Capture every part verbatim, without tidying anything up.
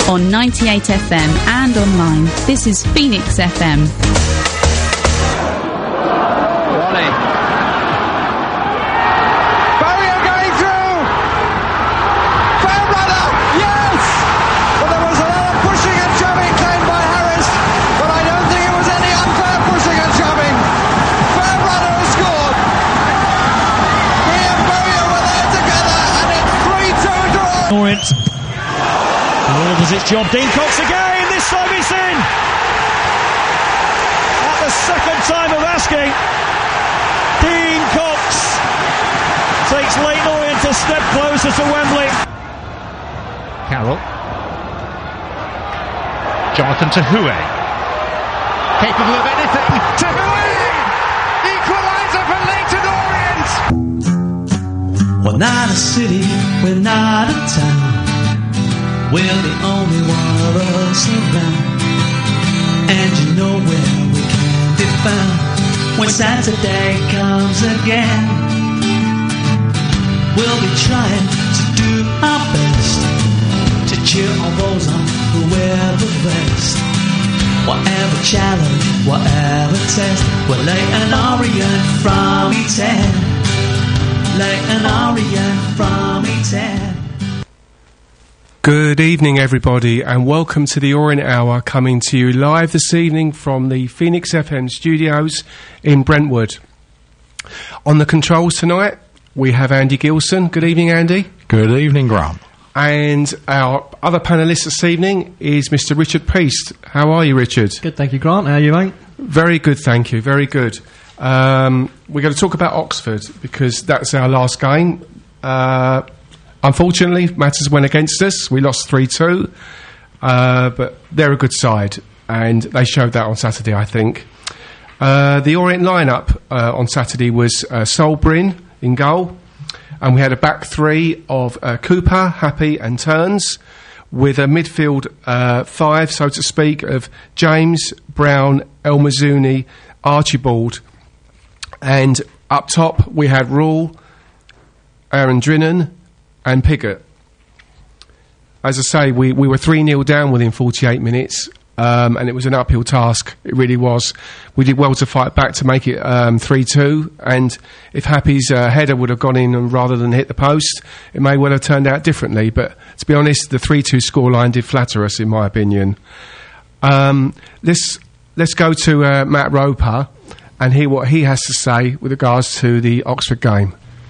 on ninety-eight F M and online. This is Phoenix F M. Ronnie. Barrier going through. Fairbrother, yes! But there was a lot of pushing and shoving claimed by Harris, but I don't think it was any unfair pushing and shoving. Fairbrother has scored. He and Barrier were there together, and it's three two draw. Orient. All does its job. Dean Cox again. This time it's in. At the second time of asking, Dean Cox takes Leyton Orient a step closer to Wembley. Carroll. Jonathan Tahoue. Capable of anything. Tahoue! Equaliser for Leyton Orient! We're not a city, we're not a town. We're the only one of us around. And you know where we can be found when Saturday comes again. We'll be trying to do our best to cheer on those on who wear the vest. Whatever challenge, whatever test, we'll lay an Orient from E ten. Lay an Orient from E ten. Good evening, everybody, and welcome to the Orient Hour, coming to you live this evening from the Phoenix F M studios in Brentwood. On the controls tonight, we have Andy Gilson. Good evening, Andy. Good evening, Grant. And our other panellist this evening is Mister Richard Priest. How are you, Richard? Good, thank you, Grant. How are you, mate? Very good, thank you. Very good. Um, we're going to talk about Oxford because that's our last game. Uh... Unfortunately, matters went against us. We lost three two, uh, but they're a good side, and they showed that on Saturday, I think. Uh, the Orient lineup uh, on Saturday was uh, Sol Bryn in goal, and we had a back three of uh, Cooper, Happy and Turns, with a midfield uh, five, so to speak, of James, Brown, El Mazzuni, Archibald, and up top we had Rule, Aaron Drinan, and Piggott. As I say, we, we were three nil down within forty-eight minutes, um, and it was an uphill task. It really was. We did well to fight back to make it um, three two, and if Happy's uh, header would have gone in and rather than hit the post, it may well have turned out differently. But to be honest, the three two scoreline did flatter us, in my opinion. Um, let's, let's go to uh, Matt Roper and hear what he has to say with regards to the Oxford game.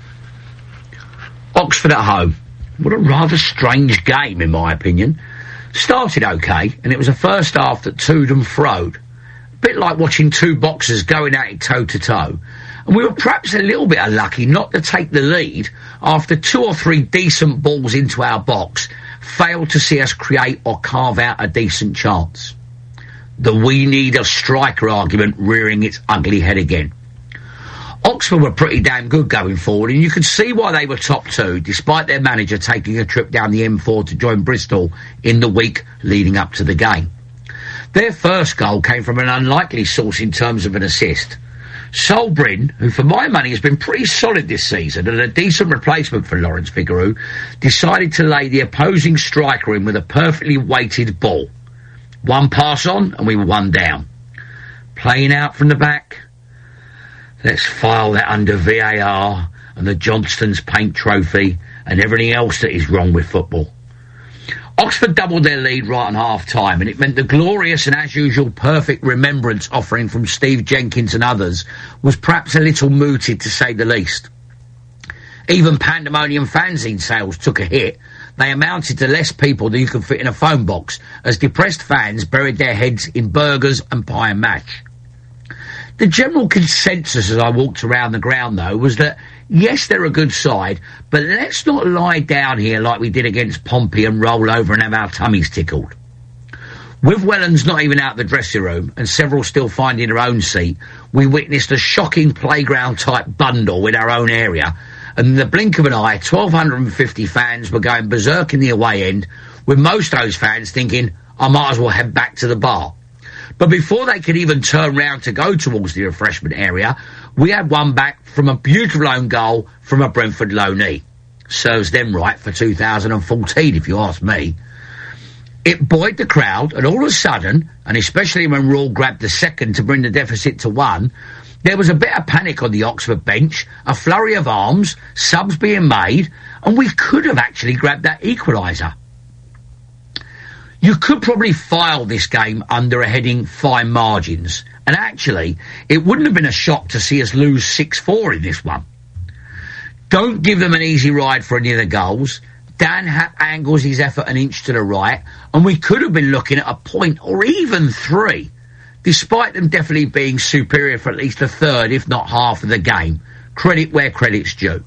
Oxford at home. What a rather strange game, in my opinion. Started okay, and it was a first half that toed and froed. A bit like watching two boxers going at it toe-to-toe. And we were perhaps a little bit unlucky not to take the lead after two or three decent balls into our box failed to see us create or carve out a decent chance. The we need a striker argument rearing its ugly head again. Oxford were pretty damn good going forward, and you could see why they were top two, despite their manager taking a trip down the M four to join Bristol in the week leading up to the game. Their first goal came from an unlikely source in terms of an assist. Sol Bryn, who for my money has been pretty solid this season and a decent replacement for Lawrence Vigouroux, decided to lay the opposing striker in with a perfectly weighted ball. One pass on and we were one down. Playing out from the back. Let's file that under V A R and the Johnston's paint trophy and everything else that is wrong with football. Oxford doubled their lead right on half-time, and it meant the glorious and, as usual, perfect remembrance offering from Steve Jenkins and others was perhaps a little mooted, to say the least. Even Pandemonium fanzine sales took a hit. They amounted to less people than you could fit in a phone box, as depressed fans buried their heads in burgers and pie and mash. The general consensus as I walked around the ground, though, was that, yes, they're a good side, but let's not lie down here like we did against Pompey and roll over and have our tummies tickled. With Wellens not even out the dressing room and several still finding their own seat, we witnessed a shocking playground-type bundle in our own area, and in the blink of an eye, twelve fifty fans were going berserk in the away end, with most of those fans thinking, I might as well head back to the bar. But before they could even turn round to go towards the refreshment area, we had one back from a beautiful own goal from a Brentford loanee. Serves them right for two thousand fourteen, if you ask me. It buoyed the crowd, and all of a sudden, and especially when Raw grabbed the second to bring the deficit to one, there was a bit of panic on the Oxford bench, a flurry of arms, subs being made, and we could have actually grabbed that equaliser. You could probably file this game under a heading fine margins, and actually, it wouldn't have been a shock to see us lose six four in this one. Don't give them an easy ride for any of the goals. Dan Happ angles his effort an inch to the right, and we could have been looking at a point or even three, despite them definitely being superior for at least a third, if not half of the game. Credit where credit's due.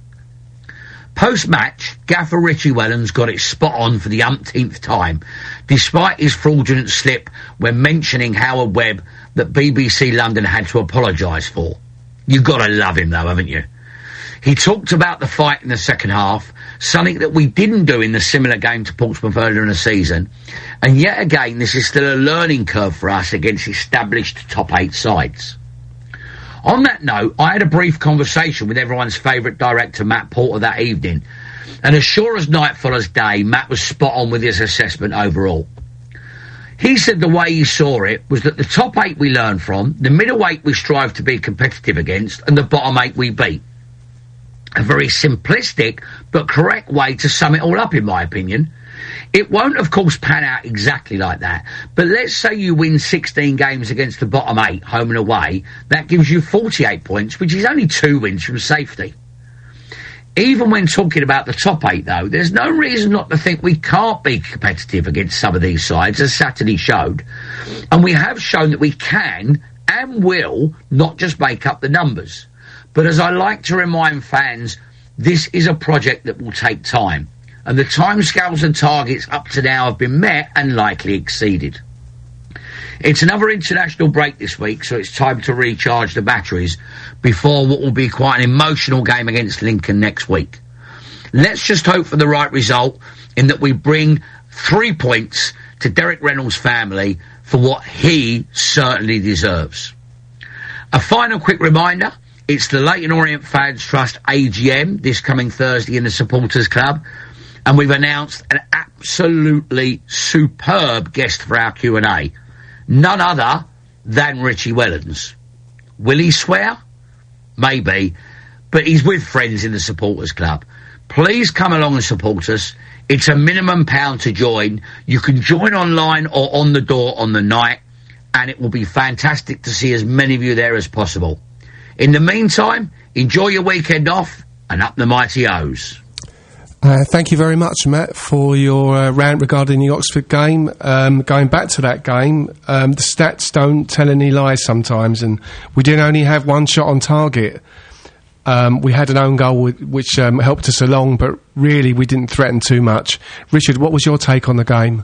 Post-match, gaffer Richie Wellens got it spot on for the umpteenth time, despite his fraudulent slip when mentioning Howard Webb that B B C London had to apologise for. You've got to love him though, haven't you? He talked about the fight in the second half, something that we didn't do in the similar game to Portsmouth earlier in the season, and yet again this is still a learning curve for us against established top eight sides. On that note, I had a brief conversation with everyone's favourite director, Matt Porter, that evening, and as sure as night follows day, Matt was spot on with his assessment overall. He said the way he saw it was that the top eight we learn from, the middleweight we strive to be competitive against, and the bottom eight we beat. A very simplistic but correct way to sum it all up, in my opinion. It won't, of course, pan out exactly like that, but let's say you win sixteen games against the bottom eight, home and away. That gives you forty-eight points, which is only two wins from safety. Even when talking about the top eight, though, there's no reason not to think we can't be competitive against some of these sides, as Saturday showed. And we have shown that we can and will not just make up the numbers. But as I like to remind fans, this is a project that will take time, and the timescales and targets up to now have been met and likely exceeded. It's another international break this week, so it's time to recharge the batteries before what will be quite an emotional game against Lincoln next week. Let's just hope for the right result, in that we bring three points to Derek Reynolds' family for what he certainly deserves. A final quick reminder. It's the Leyton Orient Fans Trust A G M this coming Thursday in the Supporters Club, and we've announced an absolutely superb guest for our Q and A. None other than Richie Wellens. Will he swear? Maybe, but he's with friends in the Supporters Club. Please come along and support us. It's a minimum pound to join. You can join online or on the door on the night, and it will be fantastic to see as many of you there as possible. In the meantime, enjoy your weekend off, and up the mighty O's. Uh, thank you very much, Matt, for your uh, rant regarding the Oxford game. Um, going back to that game, um, the stats don't tell any lies sometimes, and we didn't only have one shot on target. Um, we had an own goal with, which um, helped us along, but really we didn't threaten too much. Richard, what was your take on the game?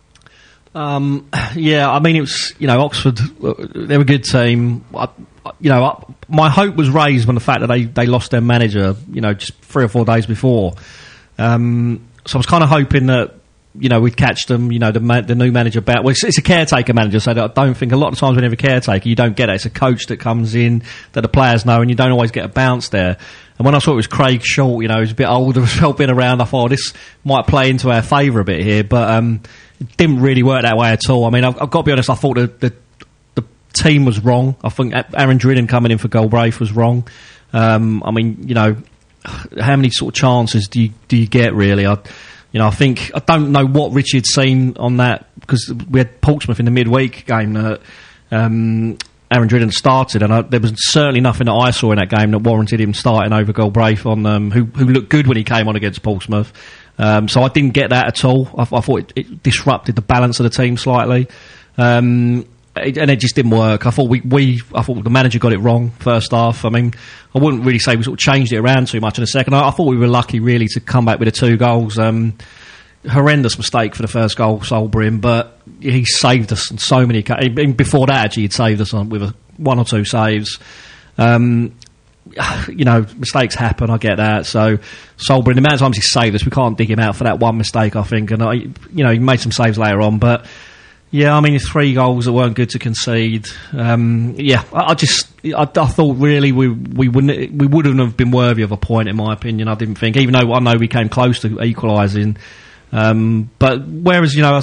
Um, yeah, I mean, it was, you know, Oxford, they're a good team. I, you know, I, my hope was raised when the fact that they, they lost their manager, you know, just three or four days before. Um, so I was kind of hoping that, you know, we'd catch them, you know, the ma- the new manager back. Well, it's, it's a caretaker manager, so I don't think a lot of times when you have a caretaker, you don't get it. It's a coach that comes in that the players know, and you don't always get a bounce there. And when I saw it was Craig Short, you know, he's a bit older, has been around, I thought, oh, this might play into our favour a bit here, but um, it didn't really work that way at all. I mean, I've, I've got to be honest, I thought the, the, the team was wrong. I think Aaron Dridden coming in for Galbraith was wrong. Um, I mean, you know, how many sort of chances do you, do you get, really? I, you know, I think, I don't know what Richard's seen on that, because we had Portsmouth in the midweek game that um, Aaron Dridden started, and I, there was certainly nothing that I saw in that game that warranted him starting over Galbraith, on um, who, who looked good when he came on against Portsmouth. Um, so I didn't get that at all. I, I thought it, it disrupted the balance of the team slightly. Um, It, and it just didn't work. I thought we, we, I thought the manager got it wrong first half. I mean, I wouldn't really say we sort of changed it around too much in the second. I, I thought we were lucky really to come back with the two goals. Um, horrendous mistake for the first goal, Solbrim, but he saved us on so many. Before that, actually, he'd saved us on with a, one or two saves. Um, you know, mistakes happen. I get that. So Solbrim, the amount of times he saved us, we can't dig him out for that one mistake, I think. And I, you know, he made some saves later on, but. Yeah, I mean, three goals that weren't good to concede. Um, yeah, I, I just, I, I thought really we we wouldn't, we wouldn't have been worthy of a point, in my opinion. I didn't think, even though I know we came close to equalising. Um, but whereas, you know,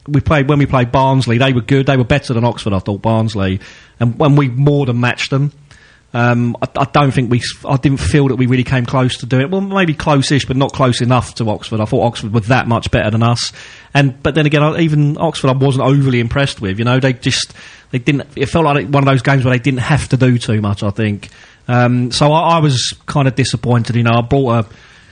we played when we played Barnsley. They were good. They were better than Oxford, I thought, Barnsley, and when we more than matched them. Um, I, I don't think we. I didn't feel that we really came close to doing it. Well, maybe close-ish, but not close enough to Oxford. I thought Oxford were that much better than us. And but then again, I, even Oxford, I wasn't overly impressed with. You know, they just they didn't. It felt like one of those games where they didn't have to do too much. I think. Um, so I, I was kind of disappointed. You know, I brought a,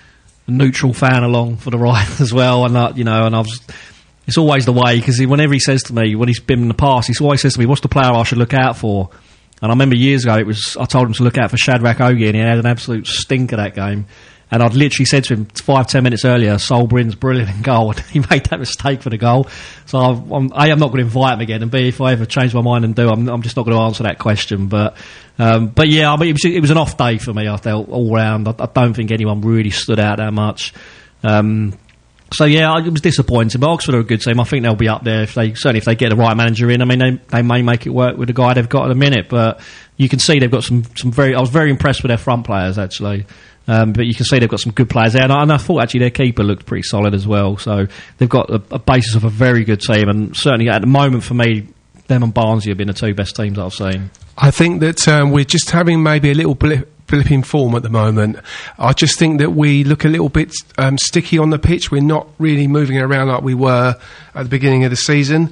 a neutral fan along for the ride as well, and I, you know, and I was. It's always the way because whenever he says to me when he's been in the past, he always says to me, "What's the player I should look out for?" And I remember years ago, it was I told him to look out for Shadrach Ogie, and he had an absolute stinker that game. And I'd literally said to him five, ten minutes earlier, Sol Bryn's brilliant in goal, and he made that mistake for the goal. So I've, I'm, A, I'm not going to invite him again, and B, if I ever change my mind and do, I'm, I'm just not going to answer that question. But um, but yeah, I mean, it was, it was an off day for me, I felt, all round. I, I don't think anyone really stood out that much. Um, So yeah, it was disappointing. But Oxford are a good team. I think they'll be up there if they certainly if they get the right manager in. I mean, they they may make it work with the guy they've got at the minute. But you can see they've got some some very. I was very impressed with their front players actually. Um, but you can see they've got some good players there, and I, and I thought actually their keeper looked pretty solid as well. So they've got a, a basis of a very good team, and certainly at the moment for me, them and Barnsley have been the two best teams that I've seen. I think that um, we're just having maybe a little blip. blip in form at the moment. I just think that we look a little bit um, sticky on the pitch. We're not really moving around like we were at the beginning of the season.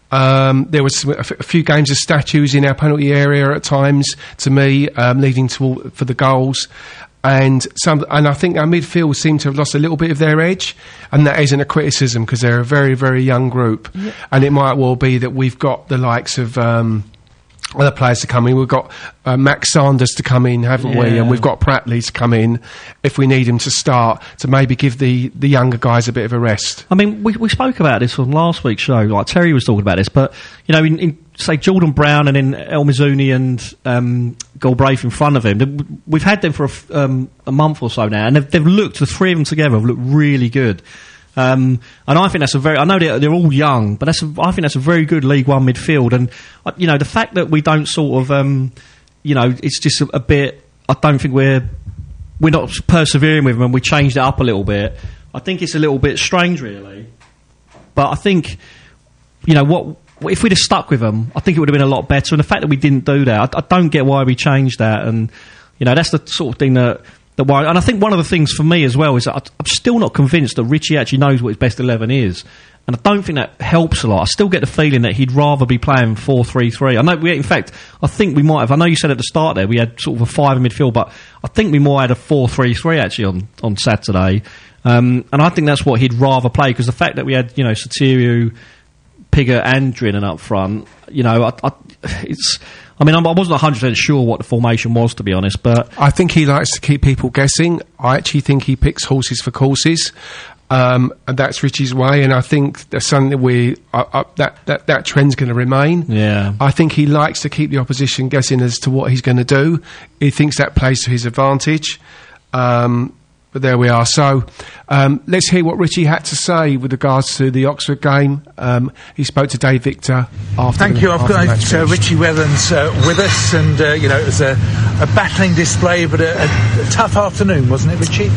Um, there was a, f- a few games of statues in our penalty area at times, to me, um, leading to for the goals. And some, and I think our midfield seem to have lost a little bit of their edge, and that isn't a criticism because they're a very, very young group. Yeah. And it might well be that we've got the likes of Um, other players to come in. We've got uh, Max Sanders to come in, haven't yeah. we? And we've got Pratley to come in if we need him to start, to maybe give the, the younger guys a bit of a rest. I mean, we we spoke about this on last week's show. Like Terry was talking about this, but you know, in, in say Jordan Brown and then El Mizuni and um, Galbraith in front of him, we've had them for a, f- um, a month or so now, and they've, they've looked. The three of them together have looked really good. Um, and I think that's a very, I know they're, they're all young, but that's a, I think that's a very good League One midfield. And, uh, you know, the fact that we don't sort of, um, you know, it's just a, a bit, I don't think we're, we're not persevering with them and we changed it up a little bit. I think it's a little bit strange, really. But I think, you know, what, if we'd have stuck with them, I think it would have been a lot better. And the fact that we didn't do that, I, I don't get why we changed that. And, you know, that's the sort of thing that, that worry. And I think one of the things for me as well is that I'm still not convinced that Richie actually knows what his best eleven is. And I don't think that helps a lot. I still get the feeling that he'd rather be playing four three three. I know, we, in fact, I think we might have, I know you said at the start there we had sort of a five in midfield, but I think we might have had a four three three actually on, on Saturday. Um, and I think that's what he'd rather play, because the fact that we had, you know, Soteriou, Pigott and Drinan up front, you know, I, I, it's... I mean, I wasn't one hundred percent sure what the formation was, to be honest, but... I think he likes to keep people guessing. I actually think he picks horses for courses, um, and that's Richie's way, and I think that's something that we... Uh, uh, that, that, that trend's going to remain. Yeah. I think he likes to keep the opposition guessing as to what he's going to do. He thinks that plays to his advantage. Um... But there we are. So um, let's hear what Richie had to say with regards to the Oxford game. Um, he spoke to Dave Victor after. Thank the, you. I've got uh, Richie Wethans uh, with us, and uh, you know, it was a, a battling display, but a, a, a tough afternoon, wasn't it, Richie?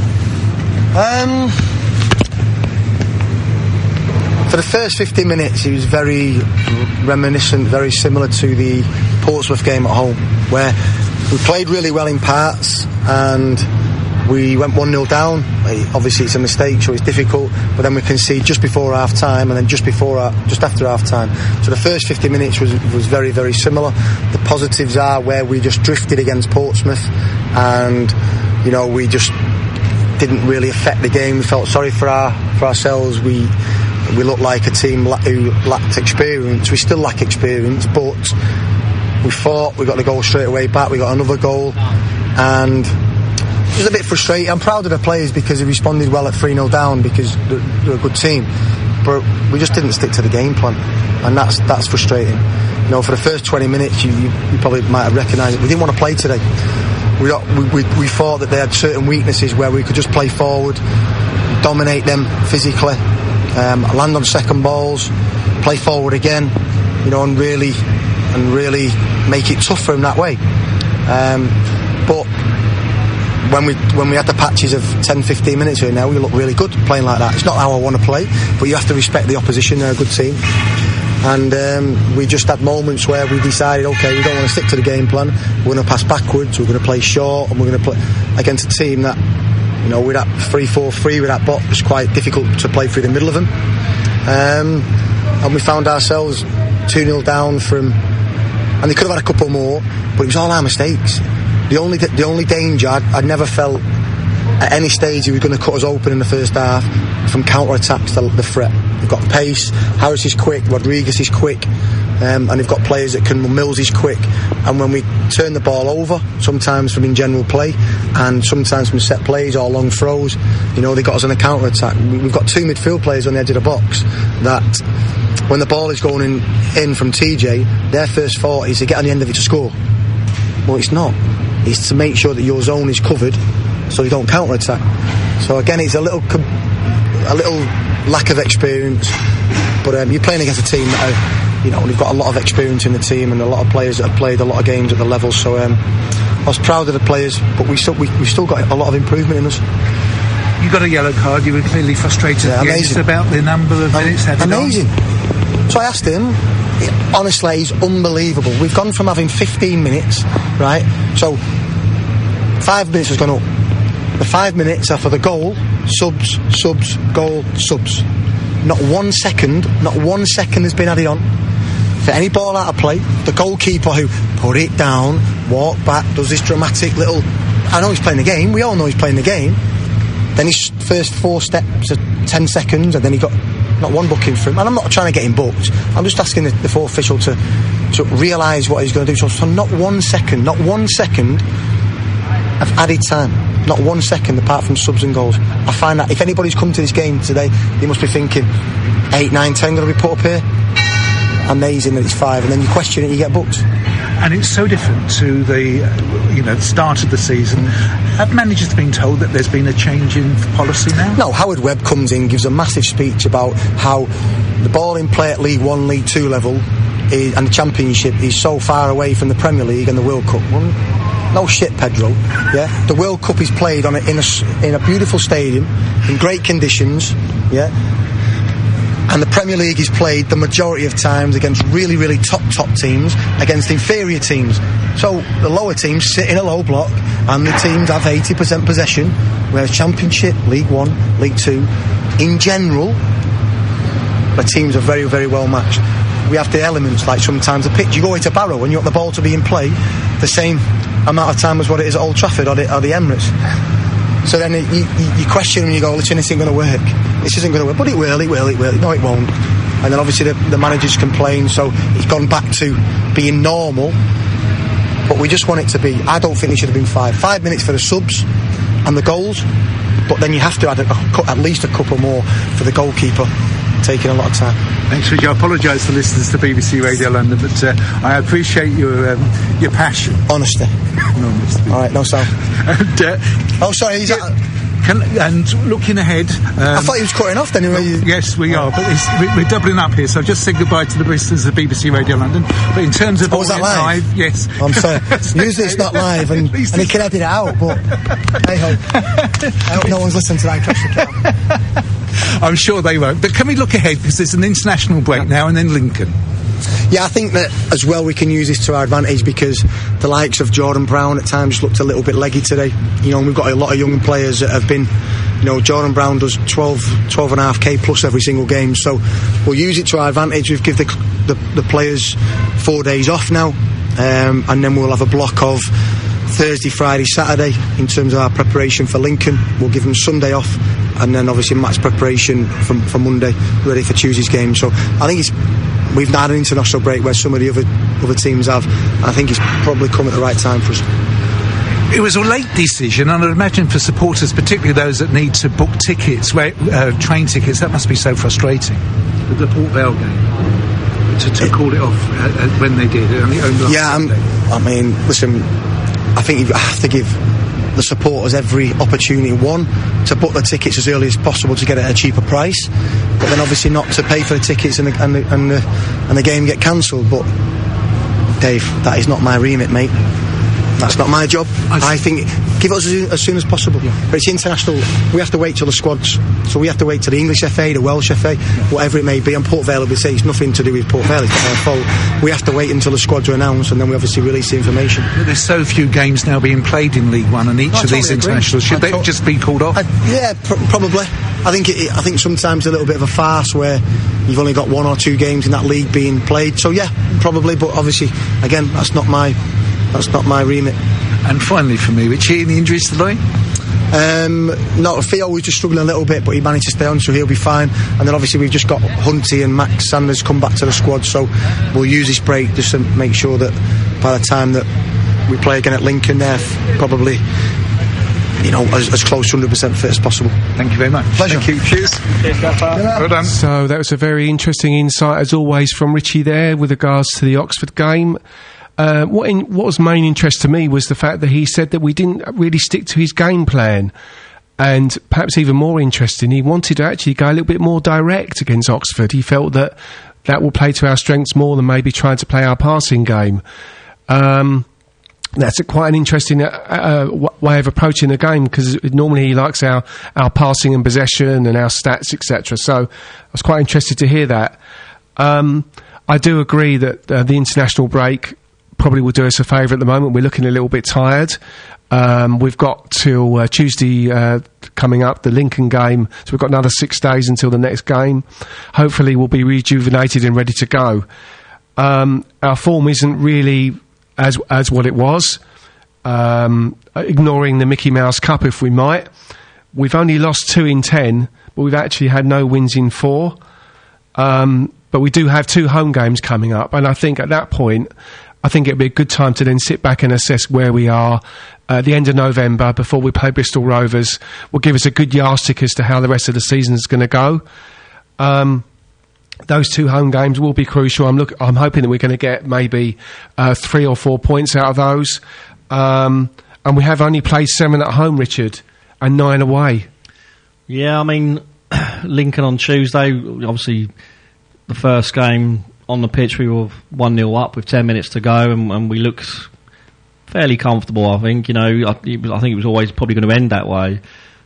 Um, for the first fifteen minutes, he was very reminiscent, very similar to the Portsmouth game at home, where we played really well in parts and we went one nil down. Obviously it's a mistake, so it's difficult, but then we concede just before half time, and then just before uh, just after half time. So the first fifty minutes was was very, very similar. The positives are where we just drifted against Portsmouth, and you know, we just didn't really affect the game. We felt sorry for our for ourselves. We we looked like a team who lacked experience. We still lack experience, but we fought, we got the goal straight away back, we got another goal, and it was a bit frustrating. I'm proud of the players because they responded well at three nil down, because they're, they're a good team, but we just didn't stick to the game plan, and that's that's frustrating. You know, for the first twenty minutes you, you, you probably might have recognised it. We didn't want to play today. We, got, we, we, we thought that they had certain weaknesses where we could just play forward, dominate them physically, um, land on second balls, play forward again, you know, and really and really make it tough for them that way. Um, but when we when we had the patches of ten, fifteen minutes here now, we look really good playing like that. It's not how I want to play, but you have to respect the opposition. They're a good team. And um, we just had moments where we decided, okay, we don't want to stick to the game plan. We're going to pass backwards, we're going to play short, and we're going to play against a team that, you know, with that three four three, with that box, it's quite difficult to play through the middle of them. Um, and we found ourselves two nil down from, and they could have had a couple more, but it was all our mistakes. The only the only danger I'd, I'd never felt at any stage he was going to cut us open in the first half from counter-attacks, the, the threat. They've got pace, Harris is quick, Rodriguez is quick, um, and they've got players that can, Mills is quick, and when we turn the ball over, sometimes from in general play, and sometimes from set plays or long throws, you know, they got us on a counter-attack. We've got two midfield players on the edge of the box that, when the ball is going in, in from T J, their first thought is to get on the end of it to score. Well, it's not. It's to make sure that your zone is covered so you don't counter-attack. So again, it's a little a little lack of experience, but um, you're playing against a team that are, you know, they've got a lot of experience in the team and a lot of players that have played a lot of games at the level. So um, I was proud of the players, but we still we, we still got a lot of improvement in us. You got a yellow card. You were clearly frustrated yeah, against about the number of minutes added on. Amazing. So I asked him. Honestly, he's unbelievable. We've gone from having fifteen minutes, right? So five minutes has gone up. The five minutes are for the goal, subs, subs, goal, subs. Not one second, not one second has been added on for any ball out of play. The goalkeeper who put it down, walk back, does this dramatic little. I know he's playing the game. We all know he's playing the game. Then his first four steps are ten seconds, and then he got not one booking for him. And I'm not trying to get him booked. I'm just asking the, the fourth official to to realise what he's going to do. So, so not one second, not one second of added time. Not one second apart from subs and goals. I find that if anybody's come to this game today, they must be thinking eight, nine, ten going to be put up here. Amazing that it's five, and then you question it, you get booked. And it's so different to the, uh, you know, start of the season. Have managers been told that there's been a change in policy now? No, Howard Webb comes in, gives a massive speech about how the ball in play at League One, League Two level is, and the Championship is so far away from the Premier League and the World Cup. Well, no shit, Pedro. Yeah, the World Cup is played on a, in a in a beautiful stadium in great conditions. Yeah. And the Premier League is played the majority of times against really, really top, top teams, against inferior teams. So the lower teams sit in a low block, and the teams have eighty percent possession, whereas Championship, League One, League Two, in general, the teams are very, very well matched. We have the elements, like sometimes the pitch, you go into Barrow and you want the ball to be in play the same amount of time as what it is at Old Trafford or the, or the Emirates. So then it, you, you question them and you go, listen, this isn't going to work. This isn't going to work. But it will, it will, it will. No, it won't. And then obviously the, the managers complain, so it's gone back to being normal. But we just want it to be, I don't think it should have been five. Five minutes for the subs and the goals, but then you have to add a, a, at least a couple more for the goalkeeper, taking a lot of time. Thanks, Richard. I apologise to listeners to B B C Radio London, but uh, I appreciate your um, your passion. Honesty. No, honesty. All right, no sound. and, uh, oh, sorry, he's... Yeah. Can, and looking ahead... Um, I thought he was cutting off then. Well, yes, we are, but it's, we, we're doubling up here, so just say goodbye to the listeners of B B C Radio London. But in terms of... Oh, was that live? live? Yes. I'm sorry. Usually it's not live, and, and he can edit it out, but... Hey ho. I hope no one's listening to that question. I'm sure they won't. But can we look ahead, because there's an international break now, and then Lincoln. Yeah, I think that as well we can use this to our advantage, because the likes of Jordan Brown at times looked a little bit leggy today. You know, and we've got a lot of young players that have been, you know, Jordan Brown does twelve, twelve and a half K plus every single game, so we'll use it to our advantage. We've given the, the, the players four days off now, um, and then we'll have a block of Thursday, Friday, Saturday in terms of our preparation for Lincoln. We'll give them Sunday off, and then obviously match preparation for, for Monday, ready for Tuesday's game. So I think it's we've not had an international break where some of the other other teams have. I think it's probably come at the right time for us. It was a late decision, and I'd imagine for supporters, particularly those that need to book tickets, where, uh, train tickets, that must be so frustrating. The Port Vale game, to, to it, call it off uh, uh, when they did. It only owned yeah, um, I mean, listen, I think you have to give the supporters every opportunity, one, to book the tickets as early as possible to get it at a cheaper price, but then obviously not to pay for the tickets and the, and the, and the, and the game get cancelled. But Dave, that is not my remit, mate. That's not my job. I, I think give it us as, as soon as possible. Yeah. But it's international. We have to wait till the squads. So we have to wait till the English F A, the Welsh F A, yeah. whatever it may be. And Port Vale will say it's nothing to do with Port Vale. It's not their fault. We have to wait until the squads are announced, and then we obviously release the information. But there's so few games now being played in League One, and each no, of these totally internationals should I they to- just be called off? I, yeah, pr- probably. I think it, I think sometimes a little bit of a farce where you've only got one or two games in that league being played. So yeah, probably. But obviously, again, that's not my that's not my remit. And finally, for me, Richie, any injuries today? Um, no, Theo was just struggling a little bit, but he managed to stay on, so he'll be fine. And then obviously we've just got Hunty and Max Sanders come back to the squad, so we'll use this break just to make sure that by the time that we play again at Lincoln, they're probably, you know, as, as close to one hundred percent fit as possible. Thank you very much. Pleasure. Thank you. Cheers. Well done. So that was a very interesting insight, as always, from Richie there with regards to the Oxford game. Uh, what, in, what was main interest to me was the fact that he said that we didn't really stick to his game plan. And perhaps even more interesting, he wanted to actually go a little bit more direct against Oxford. He felt that that will play to our strengths more than maybe trying to play our passing game. Um, that's a, quite an interesting uh, uh, w- way of approaching the game, because normally he likes our, our passing and possession and our stats, et cetera. So I was quite interested to hear that. Um, I do agree that uh, the international break probably will do us a favour at the moment. We're looking a little bit tired. Um, we've got till uh, Tuesday uh, coming up, the Lincoln game, so we've got another six days until the next game. Hopefully we'll be rejuvenated and ready to go. Um, our form isn't really as as what it was, um, ignoring the Mickey Mouse Cup if we might. We've only lost two in ten, but we've actually had no wins in four. Um, but we do have two home games coming up, and I think at that point I think it'd be a good time to then sit back and assess where we are at the end of November before we play Bristol Rovers. Will give us a good yardstick as to how the rest of the season is going to go. Um, those two home games will be crucial. I'm look. I'm hoping that we're going to get maybe uh, three or four points out of those. Um, and we have only played seven at home, Richard, and nine away. Yeah, I mean, Lincoln on Tuesday, obviously the first game on the pitch, we were one nil up with ten minutes to go, and, and we looked fairly comfortable, I think. You know, I, it was, I think it was always probably going to end that way.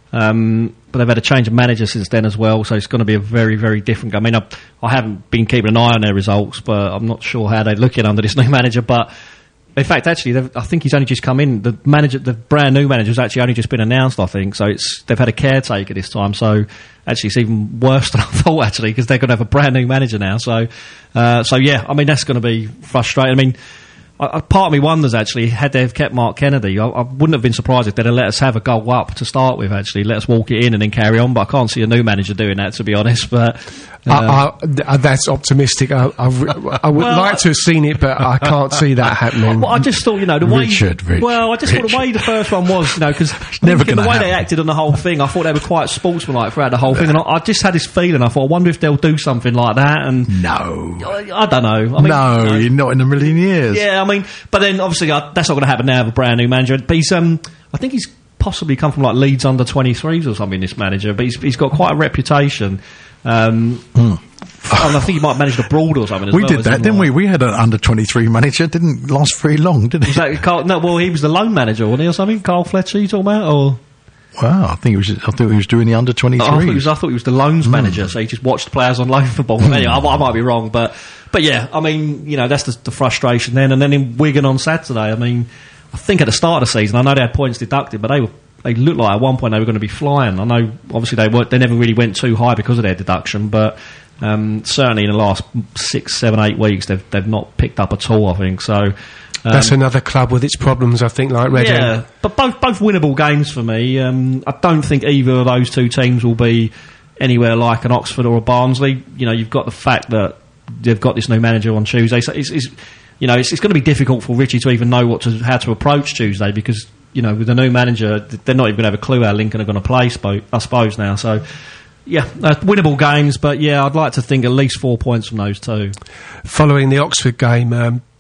Um, but they've had a change of manager since then as well, so it's going to be a very, very different game. I mean, I, I haven't been keeping an eye on their results, but I'm not sure how they're looking under this new manager. But in fact, actually, I think he's only just come in. The manager, the brand new manager, has actually only just been announced, I think. So it's they've had a caretaker this time. So actually, it's even worse than I thought, actually, because they're going to have a brand new manager now. So, uh, so yeah, I mean, that's going to be frustrating. I mean, I, I, part of me wonders, actually, had they have kept Mark Kennedy, I, I wouldn't have been surprised if they'd have let us have a goal up to start with, actually. Let us walk it in and then carry on. But I can't see a new manager doing that, to be honest. But uh, I, I, th- that's optimistic. I, I, I would well, like to have seen it, but I can't see that happening. Well, I just thought, you know, the way... Richard, Rich, well, I just Richard. thought the way the first one was, you know, because never the gonna way happen. they acted on the whole thing, I thought they were quite sportsmanlike throughout the whole thing, and I, I just had this feeling, I thought, I wonder if they'll do something like that, and... No. I, I don't know. I mean, no, you know, not in a million years. Yeah, I mean, but then obviously uh, that's not going to happen now with a brand new manager. But he's, um, I think he's possibly come from like Leeds under twenty-threes or something, this manager, but he's, he's got quite a reputation. Um, mm. And I think he might have managed abroad or something as we well. did that, didn't we? We had an under twenty-three manager. Didn't last very long, did it? Was that Carl, no, well, he was the loan manager, wasn't he, or something? Carl Fletcher, you talking about? Or? Wow, I think it was. I thought he was doing the under twenty-three. I thought he was. I thought he was the loans mm. manager, so he just watched players on loan football. Mm. Anyway, I, I might be wrong, but but yeah, I mean, you know, that's the, the frustration then. And then in Wigan on Saturday, I mean, I think at the start of the season, I know they had points deducted, but they were they looked like at one point they were going to be flying. I know, obviously, they weren't. They never really went too high because of their deduction, but um, certainly in the last six, seven, eight weeks, they've they've not picked up at all. I think so. Um, That's another club with its problems, I think, like Reading. Yeah, but both both winnable games for me. Um, I don't think either of those two teams will be anywhere like an Oxford or a Barnsley. You know, you've got the fact that they've got this new manager on Tuesday, so it's, it's you know it's, it's going to be difficult for Richie to even know what to how to approach Tuesday, because you know with the new manager they're not even going to have a clue how Lincoln are going to play, I suppose now. So. Yeah, uh, winnable games, but yeah, I'd like to think at least four points from those two. Following the Oxford game, um,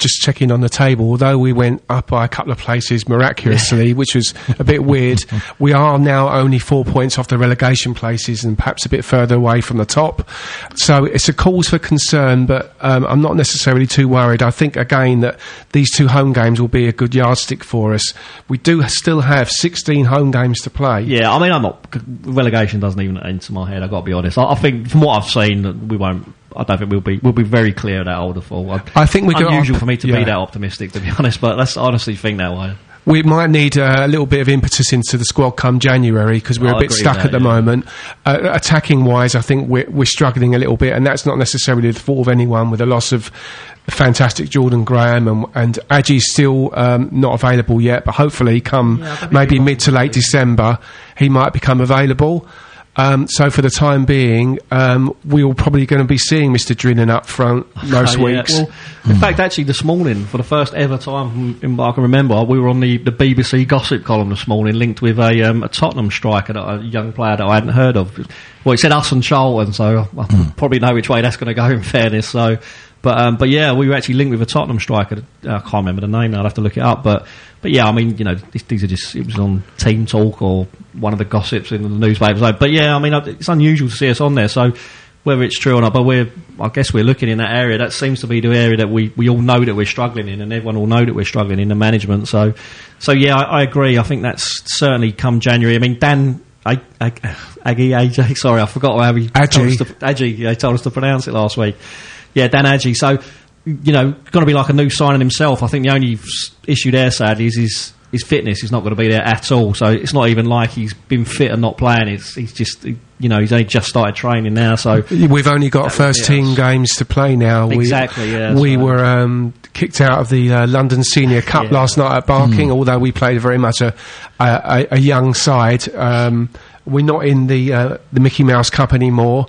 just checking on the table, although we went up by a couple of places miraculously, which was a bit weird, we are now only four points off the relegation places and perhaps a bit further away from the top. So it's a cause for concern, but um, I'm not necessarily too worried. I think, again, that these two home games will be a good yardstick for us. We do still have sixteen home games to play. Yeah, I mean, I'm not... Relegation doesn't even enter my head, I've got to be honest. I, I think, from what I've seen, we won't... I don't think we'll be we'll be very clear that older fall. I, I think we unusual got, for me to yeah. be that optimistic, to be honest. But let's honestly think that way. We might need uh, a little bit of impetus into the squad come January because we're I'll a bit stuck that, at the yeah. moment. Uh, attacking wise, I think we're, we're struggling a little bit, and that's not necessarily the fault of anyone. With the loss of fantastic Jordan Graham and, and Adji's still um, not available yet, but hopefully come yeah, maybe mid to late December, he might become available. Um, so for the time being, um, we're probably going to be seeing Mister Drinnan up front most Oh, yeah. weeks. Well, in fact, actually, this morning, for the first ever time in, I can remember, we were on the, the B B C gossip column this morning, linked with a, um, a Tottenham striker, that, a young player that I hadn't heard of. Well, it said us and Charlton, so I mm. probably know which way that's going to go, in fairness. So, but um, but yeah, we were actually linked with a Tottenham striker. I can't remember the name now. I'll have to look it up. But but yeah, I mean, you know, these, these are just, it was on Team Talk or one of the gossips in the newspapers. So, but yeah, I mean, it's unusual to see us on there. So whether it's true or not, but we're, I guess we're looking in that area. That seems to be the area that we, we all know that we're struggling in, and everyone will know that we're struggling in the management. So so yeah, I, I agree. I think that's certainly come January. I mean, Dan. I, I, Aggie, A J, sorry, I forgot how he told us to, Adji, yeah, he told us to pronounce it last week. Yeah, Dan Adji. So, you know, going to be like a new signing himself. I think the only s- issue there, sadly, is his, his fitness. He's not going to be there at all. So it's not even like he's been fit and not playing. It's he's just, you know, he's only just started training now. So we've only got first team games to play now. Exactly. We, yeah. We so. were um, kicked out of the uh, London Senior Cup yeah. last night at Barking. Mm. Although we played very much a a, a, a young side. Um, we're not in the uh, the Mickey Mouse Cup anymore.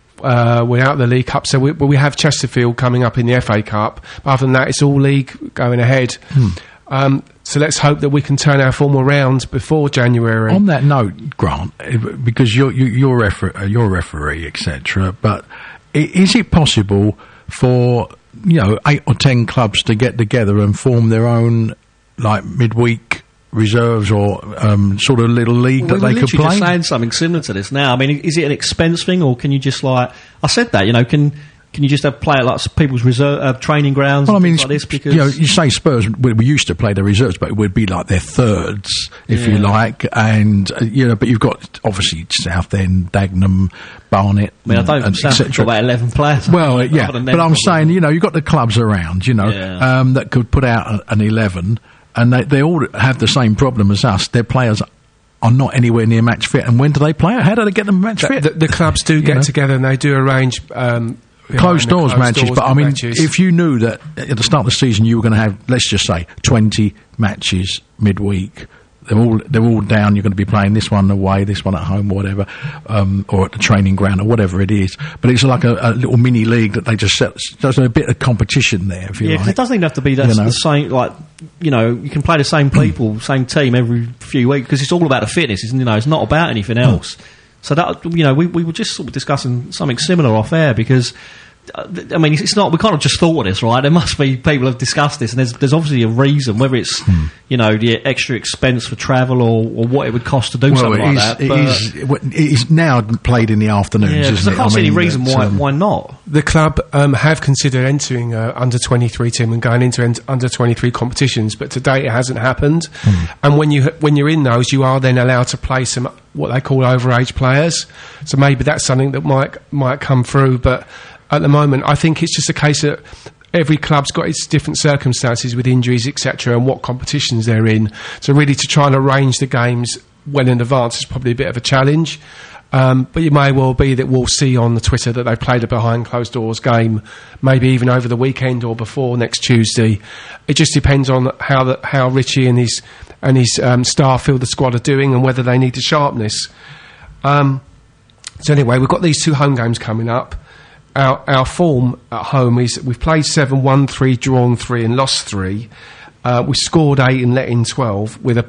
Uh, we're out of the League Cup, so we, but we have Chesterfield coming up in the F A Cup. But other than that, it's all league going ahead. Hmm. Um, so let's hope that we can turn our form around before January. On that note, Grant, if- because you're you, you're, refer- uh, you're a referee, et cetera. But i- is it possible for you know eight or ten clubs to get together and form their own like midweek reserves or um, sort of little league well, that we they were could literally play? just saying something similar to this now. I mean, is it an expense thing, or can you just like I said that? You know, can can you just have play at like people's reserve uh, training grounds? Well, I and mean, things like this because you know, you say Spurs. We, we used to play the reserves, but it would be like their thirds, if Yeah. you like, and uh, you know. But you've got obviously Southend, Dagenham, Barnet, I mean, I don't and understand. et cetera. About eleven players. Well, Other yeah, than but them I'm probably. saying, you know, you've got the clubs around, you know, Yeah. um, that could put out a, an eleven, and they, they all have the same problem as us. Their players are not anywhere near match fit. And when do they play? How do they get them match the, fit? the, the clubs do get know? together and they do arrange um, Closed doors closed matches, doors but I mean, matches. if you knew that at the start of the season you were going to have, let's just say, twenty matches midweek, they're all they're all down. You're going to be playing this one away, this one at home, whatever, um, or at the training ground or whatever it is. But it's like a, a little mini league that they just set. There's a bit of competition there, if you Yeah, 'cause like. it doesn't even have to be that You know? the same. Like, you know, you can play the same people, same team every few weeks because it's all about the fitness. Isn't you know, it's not about anything else. So that you know, we we were just sort of discussing something similar off air because. Uh, th- I mean, it's not. We can't have just thought of this, right? There must be people have discussed this, and there's there's obviously a reason. Whether it's Hmm. you know the extra expense for travel or, or what it would cost to do Well, something it like is, that. it but is. It is now played in the afternoons, yeah, 'cause isn't I it? can't see any mean, reason that, why um, why not. The club um, have considered entering uh, under twenty-three team and going into ent- under twenty-three competitions, but to date it hasn't happened. Hmm. And when you when you're in those, you are then allowed to play some what they call overage players. So maybe that's something that might might come through. But at the moment, I think it's just a case that every club's got its different circumstances with injuries, et cetera, and what competitions they're in. So really, to try and arrange the games well in advance is probably a bit of a challenge. Um, but it may well be that we'll see on the Twitter that they played a behind closed doors game, maybe even over the weekend or before next Tuesday. It just depends on how the, how Richie and his and his um, staff feel the squad are doing and whether they need the sharpness. Um, so anyway, we've got these two home games coming up. Our, our form at home is we've played seven, won three, drawn three, and lost three. Uh, we scored eight and let in twelve with a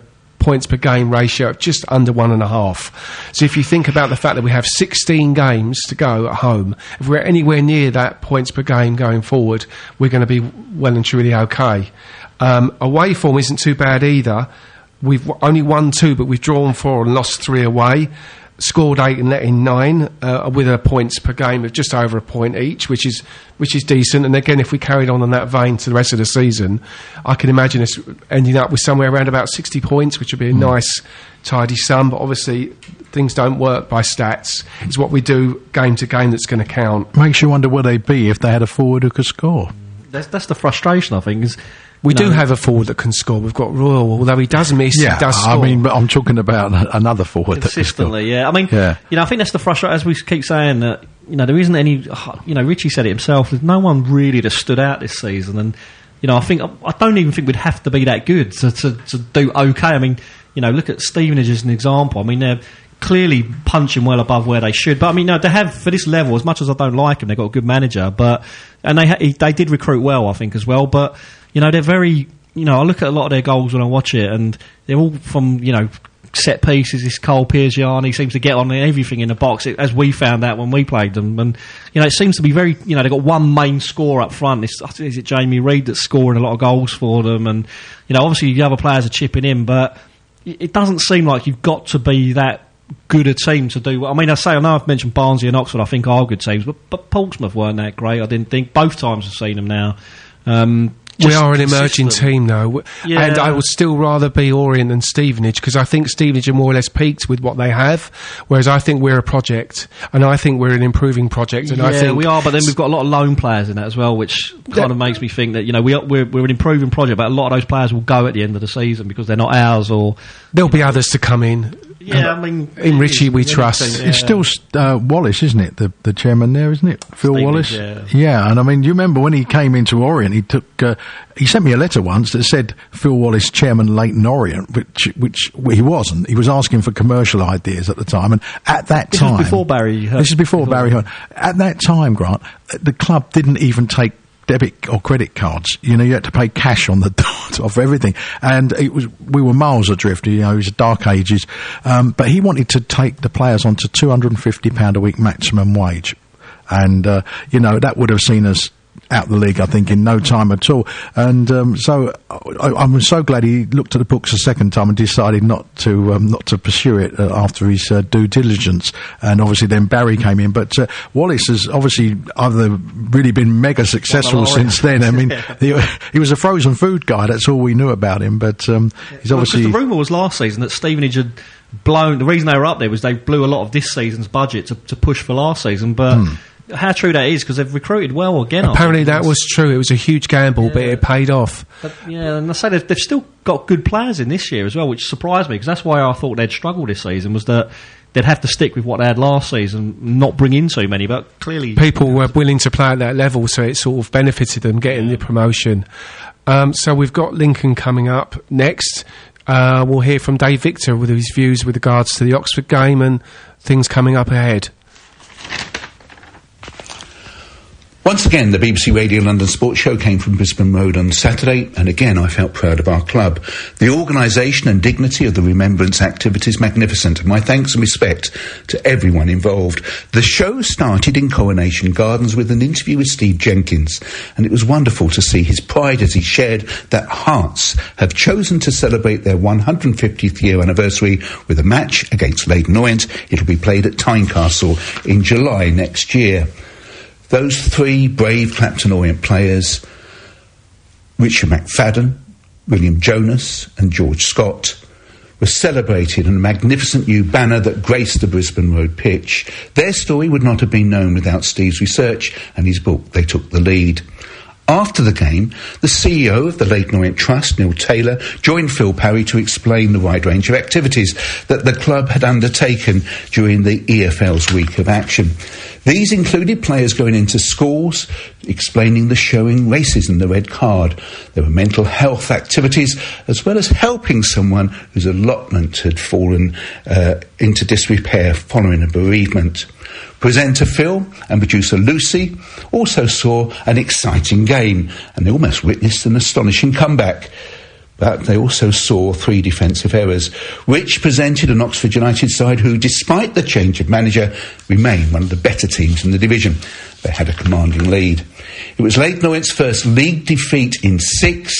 points per game ratio of just under one and a half. So if you think about the fact that we have sixteen games to go at home, if we're anywhere near that points per game going forward, we're going to be well and truly okay. Um, away form isn't too bad either. We've w- only won two, but we've drawn four and lost three away. Scored eight and let in nine, uh, with a points per game of just over a point each, which is which is decent. And again, if we carried on in that vein to the rest of the season, I can imagine us ending up with somewhere around about sixty points, which would be a mm. nice, tidy sum. But obviously, things don't work by stats. It's what we do game to game that's going to count. Makes you wonder where they'd be if they had a forward who could score. That's that's the frustration, I think, is. We No. do have a forward that can score. We've got Royal, although he does miss, Yeah, he does score. I mean, but I'm talking about another forward that can score. Consistently, yeah. I mean, Yeah. you know, I think that's the frustration, as we keep saying, that, you know, there isn't any, you know, Richie said it himself, there's no one really that stood out this season. And, you know, I think, I don't even think we'd have to be that good to, to, to do okay. I mean, you know, look at Stevenage as an example. I mean, they're clearly punching well above where they should. But, I mean, no, they have, for this level, as much as I don't like them, they've got a good manager. But, and they, ha- they did recruit well, I think, as well. But, you know, they're very, you know, I look at a lot of their goals when I watch it, and they're all from, you know, set pieces. This Cole Piergiani seems to get on everything in the box, as we found out when we played them. And, you know, it seems to be very, you know, they've got one main scorer up front. It's, I think, is it Jamie Reid that's scoring a lot of goals for them? And, you know, obviously the other players are chipping in, but it doesn't seem like you've got to be that good a team to do. I mean, I say, I know I've mentioned Barnsley and Oxford, I think are good teams, but, but Portsmouth weren't that great, I didn't think. Both times I've seen them now. Um, We are an emerging team, though, Yeah. and I would still rather be Orient than Stevenage, because I think Stevenage are more or less peaked with what they have, whereas I think we're a project, and I think we're an improving project. And yeah, I think we are, but then we've got a lot of lone players in that as well, which kind of makes me think that, you know, we are, we're, we're an improving project, but a lot of those players will go at the end of the season because they're not ours, or there'll be others to come in. Yeah, I mean, in Richie we trust. Yeah. It's still uh, Wallace, isn't it? The the chairman there, isn't it? Phil Stevenage, Wallace. yeah. yeah, and I mean, you remember when he came into Orient? He took. Uh, he sent me a letter once that said Phil Wallace, chairman, Leighton Orient, which which he wasn't. He was asking for commercial ideas at the time, and at that This time, was before Barry Hearn. This is before Barry Hearn. At that time, Grant, the club didn't even take debit or credit cards. You know, you had to pay cash on the dot of everything, and it was we were miles adrift. You know, it was dark ages. Um, but he wanted to take the players onto two hundred and fifty pound a week maximum wage, and uh, you know that would have seen us out the league, I think, in no time at all. And um, so I, I'm so glad he looked at the books a second time and decided not to um, not to pursue it uh, after his uh, due diligence. And obviously then Barry came in. But uh, Wallace has obviously either really been mega successful Well, since then. I mean, he, he was a frozen food guy. That's all we knew about him. But um, he's Well, obviously... because the rumour was last season that Stevenage had blown... The reason they were up there was they blew a lot of this season's budget to, to push for last season, but... Hmm. How true that is, because they've recruited well again. Apparently that was true. It was a huge gamble, yeah. but it paid off. But, yeah, and I say they've, they've still got good players in this year as well, which surprised me, because that's why I thought they'd struggle this season, was that they'd have to stick with what they had last season, not bring in too many, but clearly... People were willing to play at that level, so it sort of benefited them getting the promotion. Um, so we've got Lincoln coming up next. Uh, we'll hear from Dave Victor with his views with regards to the Oxford game and things coming up ahead. Once again, the B B C Radio London Sports Show came from Brisbane Road on Saturday, and again I felt proud of our club. The organisation and dignity of the remembrance activities magnificent. My thanks and respect to everyone involved. The show started in Coronation Gardens with an interview with Steve Jenkins, and it was wonderful to see his pride as he shared that Hearts have chosen to celebrate their one hundred fiftieth year anniversary with a match against Leyton Orient. It'll be played at Tynecastle in July next year. Those three brave Clapton Orient players, Richard McFadden, William Jonas and George Scott, were celebrated in a magnificent new banner that graced the Brisbane Road pitch. Their story would not have been known without Steve's research and his book, They Took the Lead. After the game, the C E O of the Leyton Orient Trust, Neil Taylor, joined Phil Parry to explain the wide range of activities that the club had undertaken during the E F L's week of action. These included players going into schools, explaining the showing racism, the red card. There were mental health activities, as well as helping someone whose allotment had fallen uh, into disrepair following a bereavement. Presenter Phil and producer Lucy also saw an exciting game, and they almost witnessed an astonishing comeback. but they also saw three defensive errors, which presented an Oxford United side who, despite the change of manager, remain one of the better teams in the division. They had a commanding lead. It was Leyton Orient's first league defeat in six,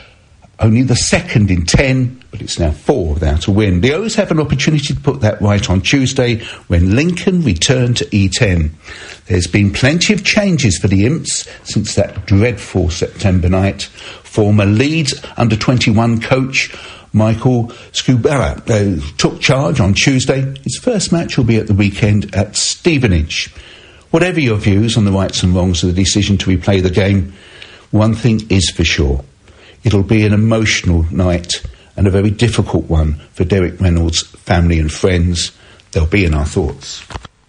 only the second in ten, but it's now four without a win. The O's have an opportunity to put that right on Tuesday when Lincoln return to E ten. There's been plenty of changes for the Imps since that dreadful September night. Former Leeds under twenty-one coach Michael Scubera uh, took charge on Tuesday. His first match will be at the weekend at Stevenage. Whatever your views on the rights and wrongs of the decision to replay the game, one thing is for sure. It'll be an emotional night and a very difficult one for Derek Reynolds' family and friends. They'll be in our thoughts.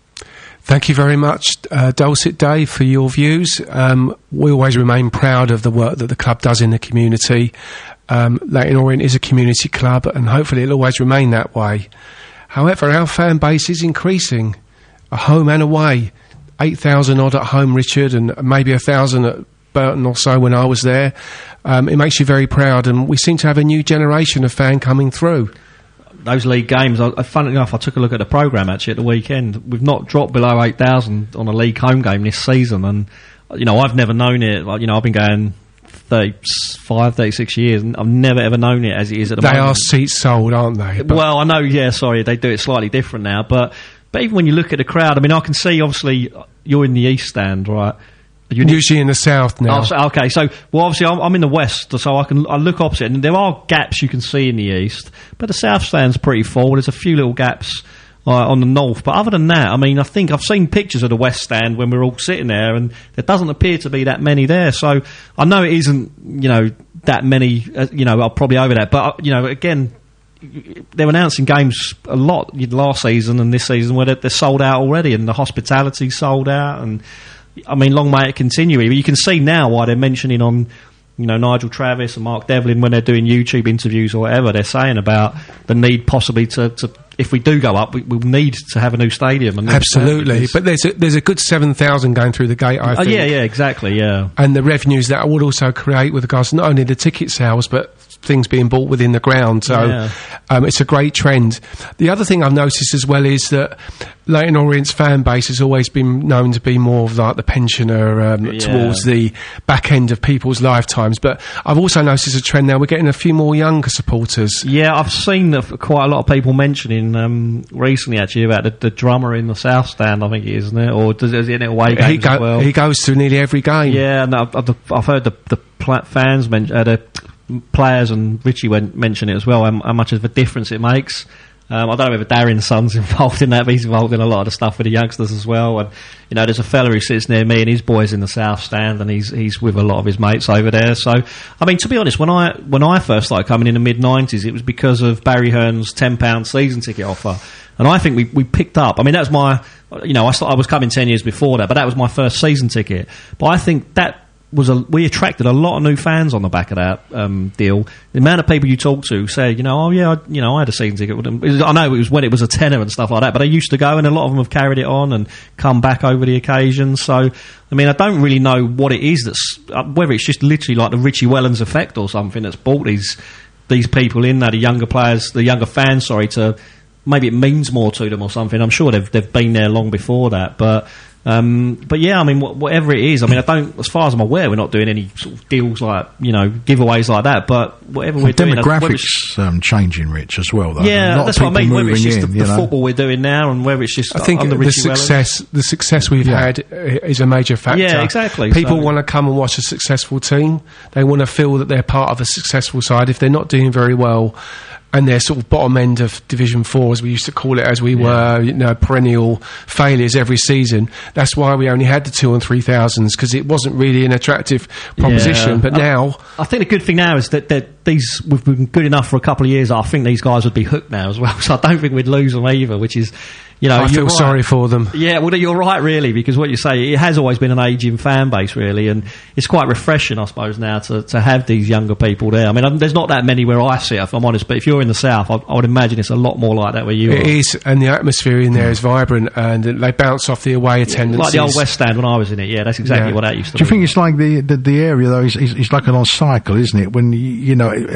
Thank you very much, uh, Dulcet Dave, for your views. Um, we always remain proud of the work that the club does in the community. Um, Leyton Orient is a community club, and hopefully it'll always remain that way. However, our fan base is increasing, at home and away. eight thousand odd at home, Richard, and maybe one thousand at Burton or so when I was there. Um, it makes you very proud, and we seem to have a new generation of fan coming through. Those league games, I, funny enough, I took a look at the programme actually at the weekend. We've not dropped below eight thousand on a league home game this season, and you know, I've never known it. Like, you know, I've been going thirty-five, thirty-six years, and I've never ever known it as it is at the they moment. They are seats sold, aren't they? But well, I know, yeah, sorry, they do it slightly different now, but but even when you look at the crowd, I mean, I can see, obviously, you're in the East Stand, right? You're usually in the South now. Oh, so, okay, so, well, obviously, I'm, I'm in the West, so I can I look opposite, and there are gaps you can see in the East, but the South Stand's pretty full. There's a few little gaps uh, on the North, but other than that, I mean, I think I've seen pictures of the West Stand when we're all sitting there, and there doesn't appear to be that many there, so I know it isn't, you know, that many, uh, you know, I'm probably over that, but, uh, you know, again, they're announcing games a lot last season and this season where they're, they're sold out already, and the hospitality's sold out, and I mean, long may it continue. You can see now why they're mentioning on, you know, Nigel Travis and Mark Devlin when they're doing YouTube interviews or whatever, they're saying about the need possibly to, to if we do go up, we, we'll need to have a new stadium. And absolutely, but there's a, there's a good seven thousand going through the gate, I oh, think. Yeah, yeah, exactly, yeah. And the revenues that would also create with regards to not only the ticket sales, but things being bought within the ground. So yeah. um, it's a great trend. The other thing I've noticed as well is that Leyton Orient's fan base has always been known to be more of like the pensioner um, yeah. towards the back end of people's lifetimes. But I've also noticed a trend now. We're getting a few more younger supporters. Yeah, I've seen uh, quite a lot of people mentioning um, recently actually about the, the drummer in the South Stand, I think it is, isn't it? Or does it in away games he go, as well? He goes to nearly every game. Yeah, and I've, I've heard the, the pl- fans mention, uh, the players, and Richie went mention it as well, how, how much of a difference it makes. Um, I don't know whether Darren's son's involved in that, but he's involved in a lot of the stuff with the youngsters as well. And you know, there's a fella who sits near me, and his boy's in the South Stand, and he's he's with a lot of his mates over there. So, I mean, to be honest, when I when I first started coming in the mid nineties, it was because of Barry Hearn's ten pound season ticket offer, and I think we we picked up. I mean, that's my, you know, I, st- I was coming ten years before that, but that was my first season ticket. But I think that was a, we attracted a lot of new fans on the back of that um, deal. The amount of people you talk to say, you know, oh yeah, I, you know, I had a season ticket with them. It was, I know it was when it was a tenner and stuff like that, but they used to go, and a lot of them have carried it on and come back over the occasion. So, I mean, I don't really know what it is that's, uh, whether it's just literally like the Richie Wellens effect or something that's brought these these people in, now the younger players, the younger fans, sorry, to maybe it means more to them or something. I'm sure they've they've been there long before that, but. Um, but yeah, I mean, wh- whatever it is, I mean, I don't, as far as I'm aware, we're not doing any sort of deals like, you know, giveaways like that, but whatever well, we're doing... Demographics um, changing, Rich, as well, though. Yeah, that's what I mean, whether it's just in, the, the football we're doing now, and whether it's just I think under the Richie success, Wellens. the success we've yeah. had is a major factor. Yeah, exactly. People so. want to come and watch a successful team. They want to feel that they're part of a successful side. If they're not doing very well, and they're sort of bottom end of Division Four, as we used to call it, as we yeah. were, you know, perennial failures every season. That's why we only had the two and three thousands, because it wasn't really an attractive proposition. Yeah. But I, now, I think the good thing now is that, that these we've been good enough for a couple of years. I think these guys would be hooked now as well. So I don't think we'd lose them either, which is. You know, I feel right. sorry for them. Yeah, well, you're right, really, because what you say, it has always been an ageing fan base, really, and it's quite refreshing, I suppose, now to, to have these younger people there. I mean, I'm, there's not that many where I sit, if I'm honest, but if you're in the South, I, I would imagine it's a lot more like that where you it are. It is, and the atmosphere in there is vibrant, and they bounce off the away attendances. Like the old West Stand when I was in it, yeah, that's exactly yeah. what that used to be. Do you think it's like the, the, the area, though, is, is, is like an on cycle, isn't it? When, you, you know, back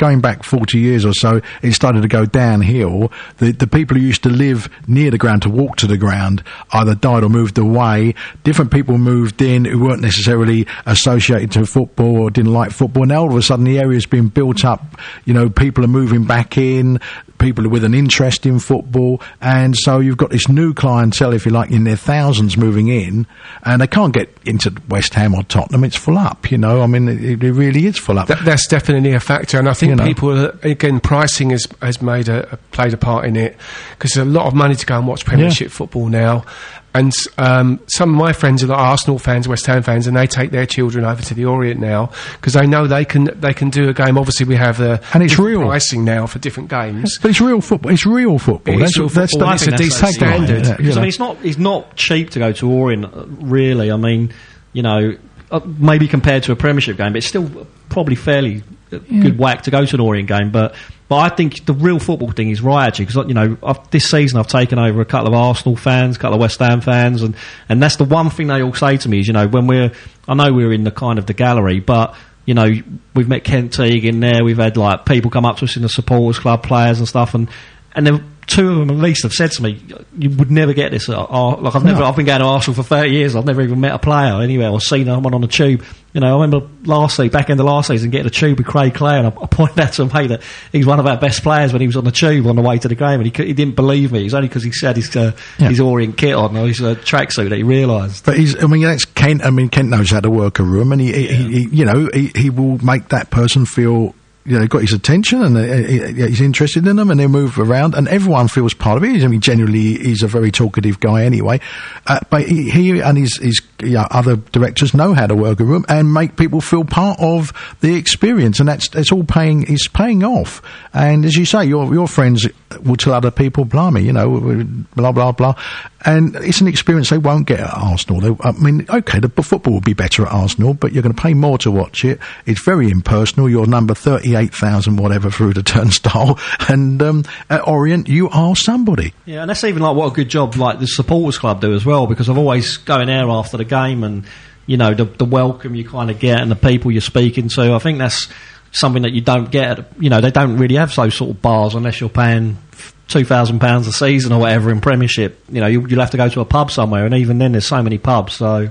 going back forty years or so, it started to go downhill. The the people who used to live near the ground to walk to the ground either died or moved away. Different people moved in who weren't necessarily associated to football or didn't like football. Now all of a sudden the area's been built up. You know, people are moving back in. People with an interest in football, and so you've got this new clientele, if you like, in their thousands moving in, and they can't get into West Ham or Tottenham. It's full up, you know. I mean, it, it really is full up. That, that's definitely a factor, and I think You know. people are, again, pricing has has made a, a played a part in it, because there's a lot of money to go and watch Premiership Yeah. football now. And um, some of my friends are like Arsenal fans, West Ham fans, and they take their children over to the Orient now because they know they can they can do a game. Obviously, we have uh, And it's different real. pricing now for different games. But it's real football. It's real football. It That's, is real that's, football, that's and the it's a decent decent standard. standard. Yeah, you Because I know. mean, it's not it's not cheap to go to Orient, uh, really. I mean, you know, uh, maybe compared to a Premiership game, but it's still probably fairly uh, good whack to go to an Orient game. But but I think the real football thing is right, actually, because you know, I've, this season I've taken over a couple of Arsenal fans, a couple of West Ham fans, and and that's the one thing they all say to me is, you know, when we're I know we're in the kind of the gallery, but you know, we've met Kent Teague in there. We've had like people come up to us in the supporters club, players and stuff, and and then two of them at least have said to me, "You would never get this." At, Ar- like I've never, No. I've been going to Arsenal for thirty years. I've never even met a player anywhere or seen someone on the tube. You know, I remember last season, back in the last season, getting a tube with Craig Clare, and I, I pointed out to him, "Hey, that he's one of our best players when he was on the tube on the way to the game," and he, cou- he didn't believe me. It was only because he said his uh, Yeah. his Orient kit on or his uh, tracksuit that he realised. But he's, I mean, that's Kent. I mean, Kent knows how to work a room, and he, he, he, he you know, he, he will make that person feel, you know, got his attention, and uh, he, he's interested in them, and they move around, and everyone feels part of it. I mean, generally, he's a very talkative guy anyway. Uh, but he, he and his, his you know, other directors know how to work a room and make people feel part of the experience, and that's that's all paying. It's paying off. And as you say, your your friends will tell other people, "Blimey, you know, blah blah blah." And it's an experience they won't get at Arsenal. They, I mean, okay, the football will be better at Arsenal, but you're going to pay more to watch it. It's very impersonal. You're number thirty-eight thousand, whatever, through the turnstile. And um, at Orient, you are somebody. Yeah, and that's even like what a good job like the supporters club do as well, because I've always going there after the game, and you know the the welcome you kind of get and the people you're speaking to. I think that's something that you don't get. At, you know, they don't really have those sort of bars unless you're paying two thousand pounds a season or whatever in Premiership. You know, you, you'll have to go to a pub somewhere, and even then, there's so many pubs. So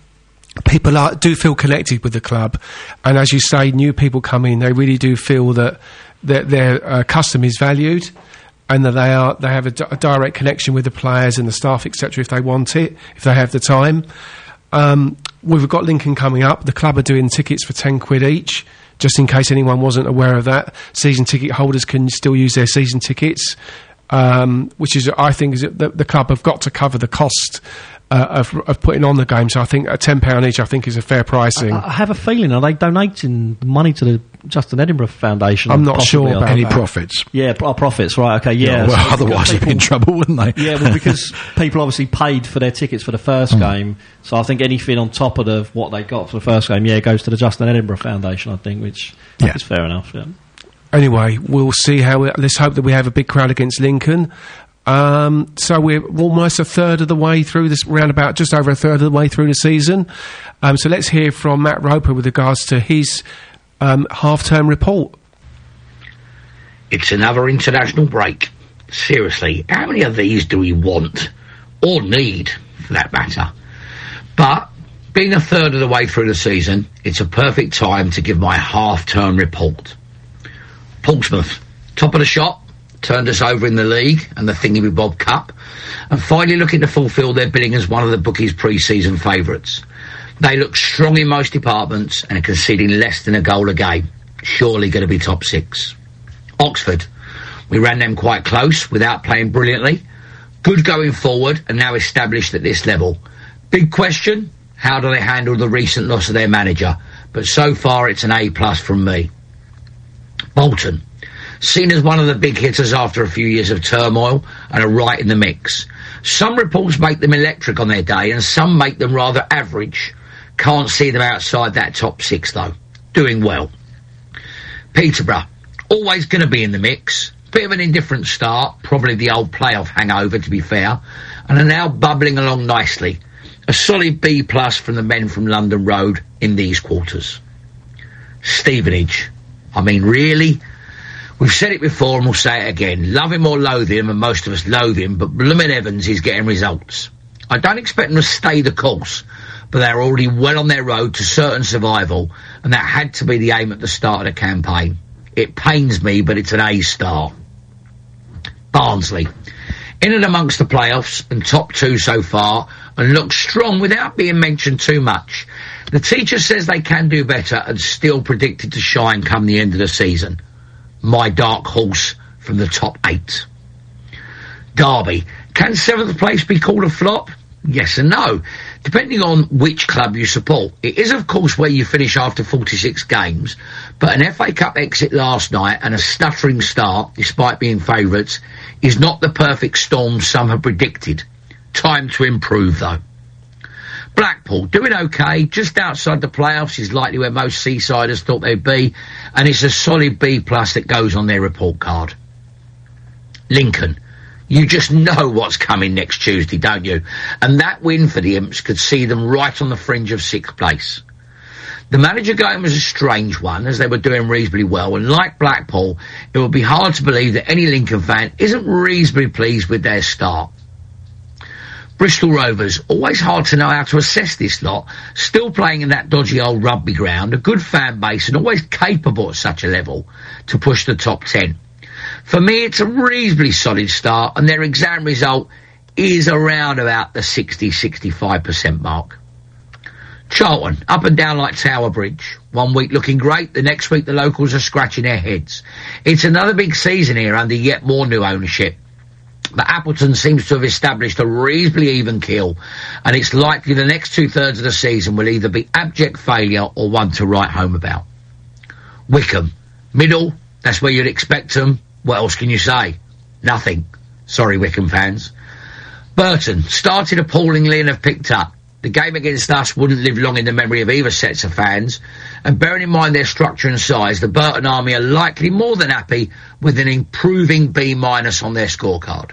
People are, do feel connected with the club, and as you say, new people come in, they really do feel that their, their uh, custom is valued, and that they are they have a, di- a direct connection with the players and the staff, et cetera. If they want it, if they have the time. Um, we've got Lincoln coming up. The club are doing tickets for ten quid each, just in case anyone wasn't aware of that. Season ticket holders can still use their season tickets, um, which is, I think, is the, the club have got to cover the cost uh, of, of putting on the game. So I think a ten pound each, I think, is a fair pricing. I, I have a feeling, are they donating money to the Justin Edinburgh Foundation? I'm not Possibly, sure about I Any think. that. profits? Yeah, pro- profits, right? Okay, yeah. well, So otherwise they'd be in people- trouble, wouldn't they? Yeah, well, because people obviously paid for their tickets for the first Hmm. game, so I think anything on top of the, what they got for the first game, yeah, goes to the Justin Edinburgh Foundation, I think, which Yeah. is fair enough. Yeah. Anyway, we'll see how. We, let's hope that we have a big crowd against Lincoln. Um, so we're almost a third of the way through this, round about just over a third of the way through the season. Um, so let's hear from Matt Roper with regards to his um, half-term report. It's another international break. Seriously, how many of these do we want? Or need, for that matter? But, being a third of the way through the season, it's a perfect time to give my half-term report. Portsmouth, top of the shop, turned us over in the league and the Thingy Bob Cup, and finally looking to fulfil their billing as one of the bookies' pre-season favourites. They look strong in most departments and are conceding less than a goal a game. Surely going to be top six. Oxford, we ran them quite close without playing brilliantly. Good going forward and now established at this level. Big question, how do they handle the recent loss of their manager? But so far it's an A plus from me. Bolton, seen as one of the big hitters after a few years of turmoil and are right in the mix. Some reports make them electric on their day and some make them rather average. Can't see them outside that top six though. Doing well. Peterborough, always going to be in the mix. Bit of an indifferent start, probably the old playoff hangover to be fair, and are now bubbling along nicely. A solid B plus from the men from London Road in these quarters. Stevenage, I mean really, We've said it before and we'll say it again. Love him or loathe him, and most of us loathe him, but Bloomin' Evans is getting results. I don't expect them to stay the course, but they're already well on their road to certain survival, and that had to be the aim at the start of the campaign. It pains me, but it's an A star. Barnsley. In and amongst the playoffs, and top two so far, and looks strong without being mentioned too much. The teacher says they can do better and still predicted to shine come the end of the season. My dark horse from the top eight. Derby. Can seventh place be called a flop? Yes and no, depending on which club you support. It is, of course, where you finish after forty-six games, but an F A Cup exit last night and a stuttering start, despite being favourites, is not the perfect storm some have predicted. Time to improve, though. Blackpool, doing okay, just outside the playoffs is likely where most Seasiders thought they'd be, and it's a solid B plus that goes on their report card. Lincoln, you just know what's coming next Tuesday, don't you? And that win for the Imps could see them right on the fringe of sixth place. The manager game was a strange one, as they were doing reasonably well, and like Blackpool, it would be hard to believe that any Lincoln fan isn't reasonably pleased with their start. Bristol Rovers, always hard to know how to assess this lot, still playing in that dodgy old rugby ground, a good fan base and always capable at such a level to push the top ten. For me, it's a reasonably solid start, and their exam result is around about the sixty to sixty-five percent mark. Charlton, up and down like Tower Bridge. One week looking great, the next week the locals are scratching their heads. It's another big season here under yet more new ownership. But Appleton seems to have established a reasonably even keel, and it's likely the next two-thirds of the season will either be abject failure or one to write home about. Wickham, middle, that's where you'd expect them. What else can you say? Nothing. Sorry, Wickham fans. Burton, started appallingly and have picked up. The game against us wouldn't live long in the memory of either sets of fans, and bearing in mind their structure and size, the Burton Army are likely more than happy with an improving B minus on their scorecard.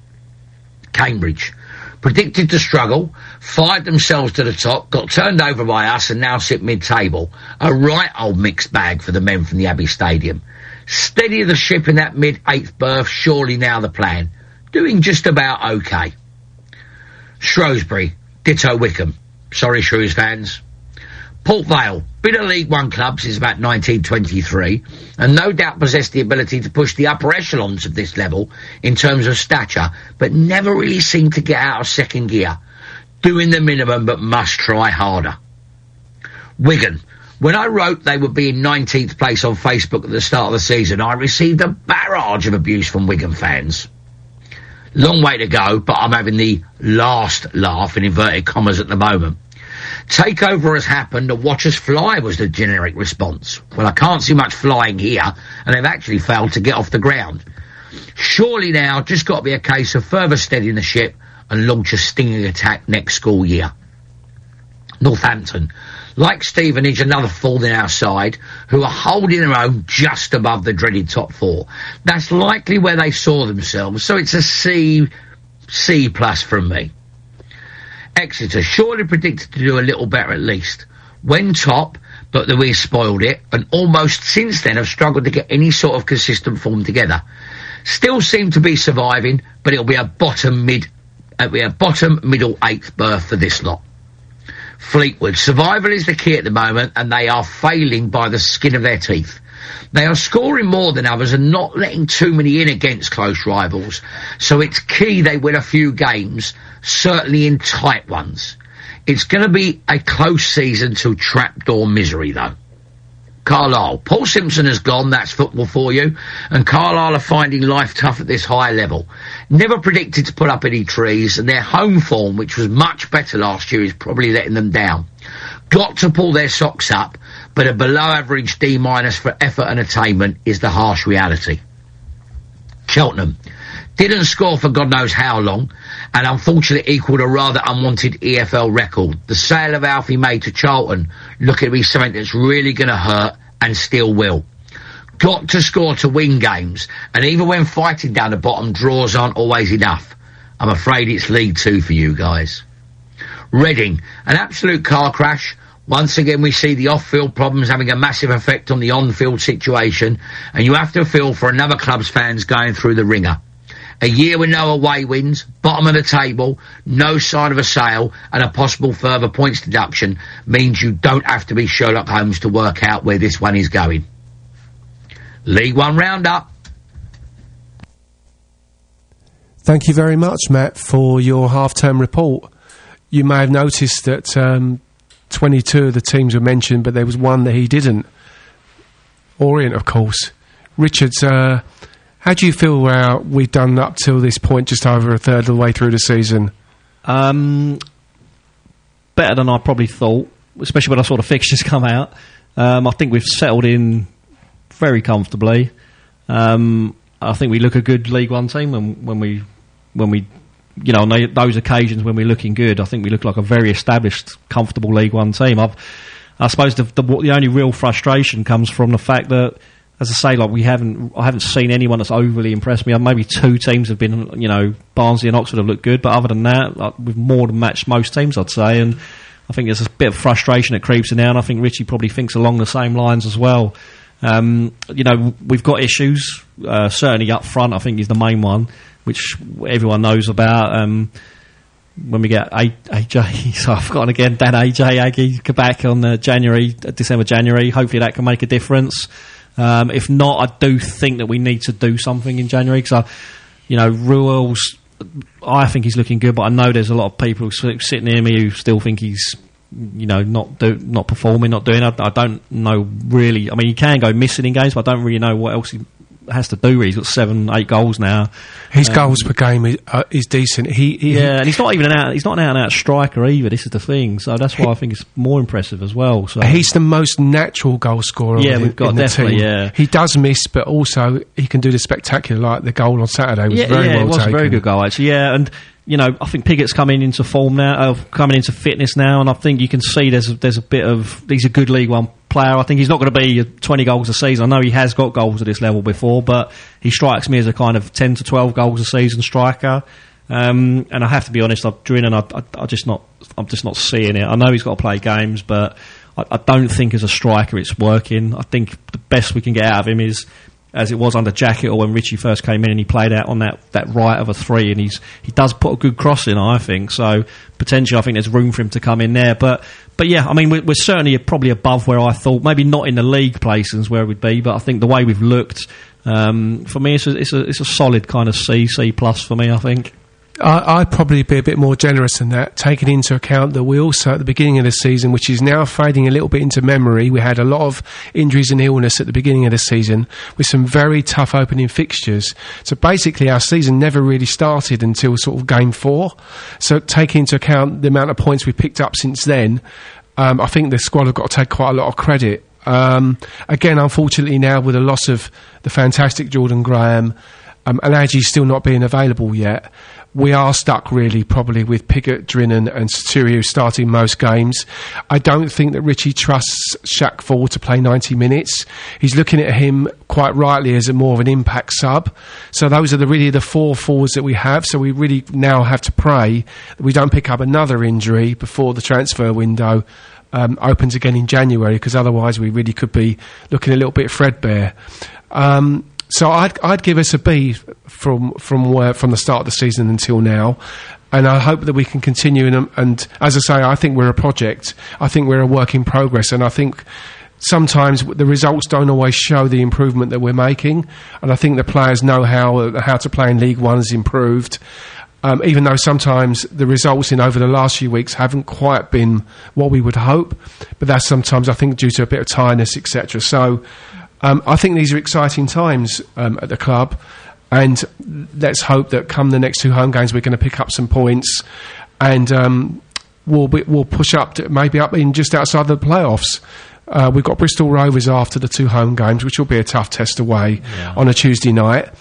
Cambridge, predicted to struggle, fired themselves to the top, got turned over by us and now sit mid-table. A right old mixed bag for the men from the Abbey Stadium. Steady the ship in that mid-eighth berth, surely now the plan. Doing just about okay. Shrewsbury, ditto Wickham. Sorry, Shrews fans. Port Vale, been a League One club since about nineteen twenty-three, and no doubt possessed the ability to push the upper echelons of this level in terms of stature, but never really seemed to get out of second gear. Doing the minimum, but must try harder. Wigan, when I wrote they would be in nineteenth place on Facebook at the start of the season, I received a barrage of abuse from Wigan fans. Long way to go, but I'm having the last laugh in inverted commas at the moment. Takeover has happened and watch us fly was the generic response. Well, I can't see much flying here, and they've actually failed to get off the ground. Surely now, just got to be a case of further steadying the ship and launch a stinging attack next school year. Northampton, like Stevenage, another fall in our side, who are holding their own just above the dreaded top four. That's likely where they saw themselves, so it's a C, C plus from me. Exeter, surely predicted to do a little better at least. When top, but that we spoiled it, and almost since then have struggled to get any sort of consistent form together. Still seem to be surviving, but it'll be a bottom mid, it'll be a bottom middle eighth berth for this lot. Fleetwood, survival is the key at the moment, and they are failing by the skin of their teeth. They are scoring more than others and not letting too many in against close rivals, so it's key they win a few games, certainly in tight ones. It's going to be a close season till trapdoor misery, though. Carlisle, Paul Simpson has gone, that's football for you, and Carlisle are finding life tough at this high level. Never predicted to put up any trees, and their home form, which was much better last year, is probably letting them down. Got to pull their socks up, but a below-average D minus for effort and attainment is the harsh reality. Cheltenham, didn't score for God knows how long, and unfortunately equalled a rather unwanted E F L record. The sale of Alfie May to Charlton looking to be something that's really going to hurt, and still will. Got to score to win games, and even when fighting down the bottom, draws aren't always enough. I'm afraid it's League Two for you guys. Reading, an absolute car crash, Once again, we see the off-field problems having a massive effect on the on-field situation, and you have to feel for another club's fans going through the ringer. A year with no away wins, bottom of the table, no sign of a sale, and a possible further points deduction means you don't have to be Sherlock Holmes to work out where this one is going. League One Roundup. Thank you very much, Matt, for your half-term report. You may have noticed that um, twenty-two of the teams were mentioned, but there was one that he didn't. Orient, of course. Richards, uh, how do you feel uh, we've done up till this point, just over a third of the way through the season? Um, better than I probably thought, especially when I saw the fixtures come out. Um, I think we've settled in very comfortably. Um, I think we look a good League One team when, when we, when we, you know, on those occasions when we're looking good. I think we look like a very established, comfortable League One team. I've, I suppose the, the the only real frustration comes from the fact that, as I say, like we haven't, I haven't seen anyone that's overly impressed me. Maybe two teams have been, you know, Barnsley and Oxford have looked good, but other than that, like, we've more than matched most teams, I'd say. And I think there's a bit of frustration that creeps in now, and I think Richie probably thinks along the same lines as well. Um, you know, we've got issues, uh, certainly up front, I think is the main one, which everyone knows about. Um, when we get A J, so I've forgotten again, Dan A J Aggie back on uh, January, uh, December, January, hopefully that can make a difference. Um, if not, I do think that we need to do something in January, because, you know, Ruel's, I think he's looking good, but I know there's a lot of people sitting near me who still think he's, you know, not do, not performing, not doing. I, I don't know really. I mean, he can go missing in games, but I don't really know what else he has to do. Really, he's got seven, eight goals now. His um, goals per game is, uh, is decent. He, he yeah, and he's not even an out. He's not an out and out striker either. This is the thing. So that's why he, I think it's more impressive as well. So he's the most natural goal scorer. Yeah, in, we've got in the definitely. team. Yeah, he does miss, but also he can do the spectacular. Like the goal on Saturday was yeah, very yeah, well it was taken. a very good goal actually. Yeah, and you know, I think Piggott's coming into form now, uh, coming into fitness now, and I think you can see there's a, there's a bit of, he's a good League One player. I think he's not going to be twenty goals a season. I know he has got goals at this level before, but he strikes me as a kind of ten to twelve goals a season striker. Um, and I have to be honest, I'm Drinan, I, I, I just not, I'm just not seeing it. I know he's got to play games, but I, I don't think as a striker it's working. I think the best we can get out of him is, as it was under Jacket or when Richie first came in and he played out on that, that right of a three, and he's he does put a good cross in, I think. So potentially I think there's room for him to come in there. But but yeah, I mean, we're, we're certainly probably above where I thought. Maybe not in the league places where we'd be, but I think the way we've looked, um, for me, it's a, it's a, it's a solid kind of C, C plus for me, I think. I, I'd probably be a bit more generous than that, taking into account that we also, at the beginning of the season, which is now fading a little bit into memory, we had a lot of injuries and illness at the beginning of the season with some very tough opening fixtures. So basically our season never really started until sort of game four. So taking into account the amount of points we've picked up since then, um, I think the squad have got to take quite a lot of credit. Um, again, unfortunately now with the loss of the fantastic Jordan Graham, um, and Aggie's still not being available yet, we are stuck really probably with Piggott, Drinan and Sotirio starting most games. I don't think that Richie trusts Shaq Ford to play ninety minutes. He's looking at him quite rightly as a more of an impact sub. So those are the really the four forwards that we have. So we really now have to pray that we don't pick up another injury before the transfer window um, opens again in January, because otherwise we really could be looking a little bit threadbare. Um, So I'd I'd give us a B from from where, from the start of the season until now, and I hope that we can continue. And, and as I say, I think we're a project. I think we're a work in progress, and I think sometimes the results don't always show the improvement that we're making. And I think the players know how how to play in League One has improved. Um, even though sometimes the results in over the last few weeks haven't quite been what we would hope, but that's sometimes I think due to a bit of tiredness, et cetera. So. Um, I think these are exciting times um, at the club, and let's hope that come the next two home games we're going to pick up some points, and um, we'll be, we'll push up to maybe up in just outside the playoffs. Uh, we've got Bristol Rovers after the two home games, which will be a tough test away yeah. on a Tuesday night,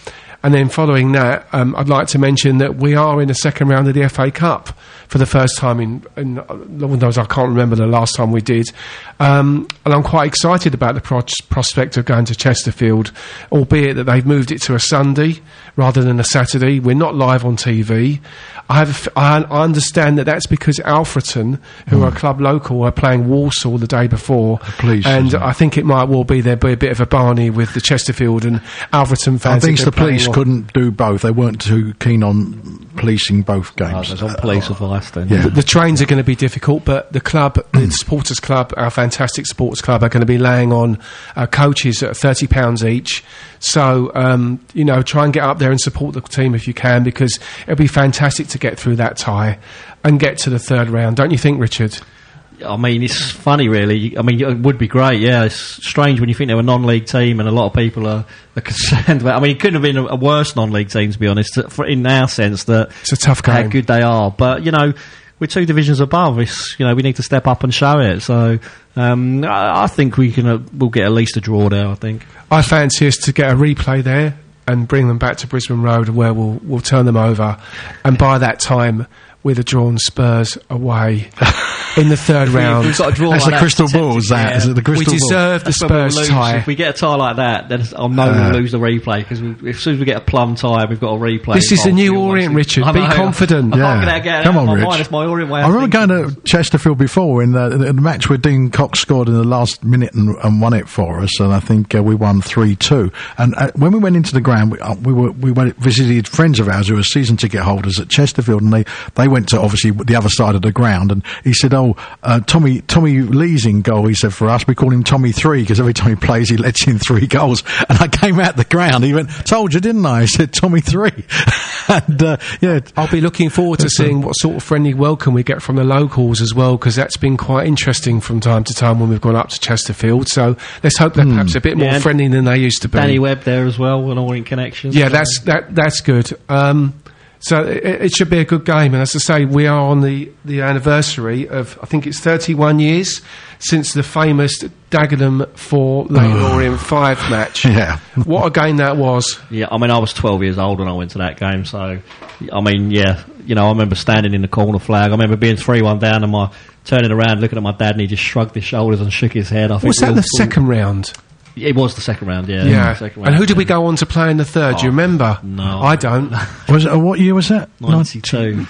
And then following that, um, I'd like to mention that we are in the second round of the F A Cup for the first time in, in Lord knows, I can't remember the last time we did. Um, and I'm quite excited about the pro- prospect of going to Chesterfield, albeit that they've moved it to a Sunday rather than a Saturday. We're not live on T V. I have, a f- I, I understand that that's because Alfreton, who mm. are a club local, are playing Walsall the day before. Police, and I think it might well be there'll be a bit of a Barney with the Chesterfield and Alfreton fans. I think the police couldn't do both. They weren't too keen on policing both games. Oh, there's on police advice then. Yeah. The, the trains are going to be difficult, but the club, the supporters club, our fantastic sports club, are going to be laying on uh, coaches at thirty pounds each. So, um, you know, try and get up there and support the team if you can, because it'll be fantastic to get through that tie and get to the third round. Don't you think, Richard? I mean, it's funny, really. I mean, it would be great, yeah. It's strange when you think they're a non-league team and a lot of people are, are concerned about. I mean, it couldn't have been a, a worse non-league team, to be honest, for, in our sense that it's a tough game. How good they are. But, you know, we're two divisions above. It's, you know, we need to step up and show it. So um, I, I think we can. Uh, we'll get at least a draw there, I think. I fancy us to get a replay there and bring them back to Brisbane Road, where we'll we'll turn them over, and by that time we'd have drawn Spurs away in the third round. We've got a draw That's like the that crystal ball, is that? Yeah. Is it the crystal we ball? deserve the Spurs lose. tie. If we get a tie like that, then I'll know Uh, we'll lose the replay, because as soon as we get a plum tie, we've got a replay. This is the involved. new You'll Orient, want Richard. to- I Be know. confident. I Yeah. can't get it out Come of on, my Rich. mind. It's my Orient way I of remember thinking. going to Chesterfield before in the, the, the match where Dean Cox scored in the last minute and, and won it for us, and I think uh, we won three two. And uh, when we went into the ground, we, uh, we were we went, visited friends of ours who were season ticket holders at Chesterfield, and they, they went to obviously the other side of the ground, and he said, "Oh, uh, Tommy Tommy Lee's in goal." He said, "For us, we call him Tommy Three because every time he plays, he lets in three goals." And I came out the ground. He went, "Told you, didn't I?" He said, "Tommy Three." And uh, yeah, I'll be looking forward to seeing what sort of friendly welcome we get from the locals as well, because that's been quite interesting from time to time when we've gone up to Chesterfield. So let's hope they're perhaps a bit more Yeah, friendly than they used to be. Danny Webb there as well, an Orient connection. Yeah, that's that. That's good. Um, so it, it should be a good game. And as I say, we are on the, the anniversary of, I think it's thirty-one years since the famous Dagenham four, Leyton Orient five match. Yeah. What a game that was. Yeah, I mean, I was twelve years old when I went to that game, so, I mean, yeah, you know, I remember standing in the corner flag. I remember being three one down and my turning around, looking at my dad, and he just shrugged his shoulders and shook his head. I think Was we that all the thought- second round? It was the second round, yeah. Yeah. The second And round, who did we yeah. go on to play in the third? Do you Oh, remember? no. I don't. was it, uh, what year was that? ninety-two.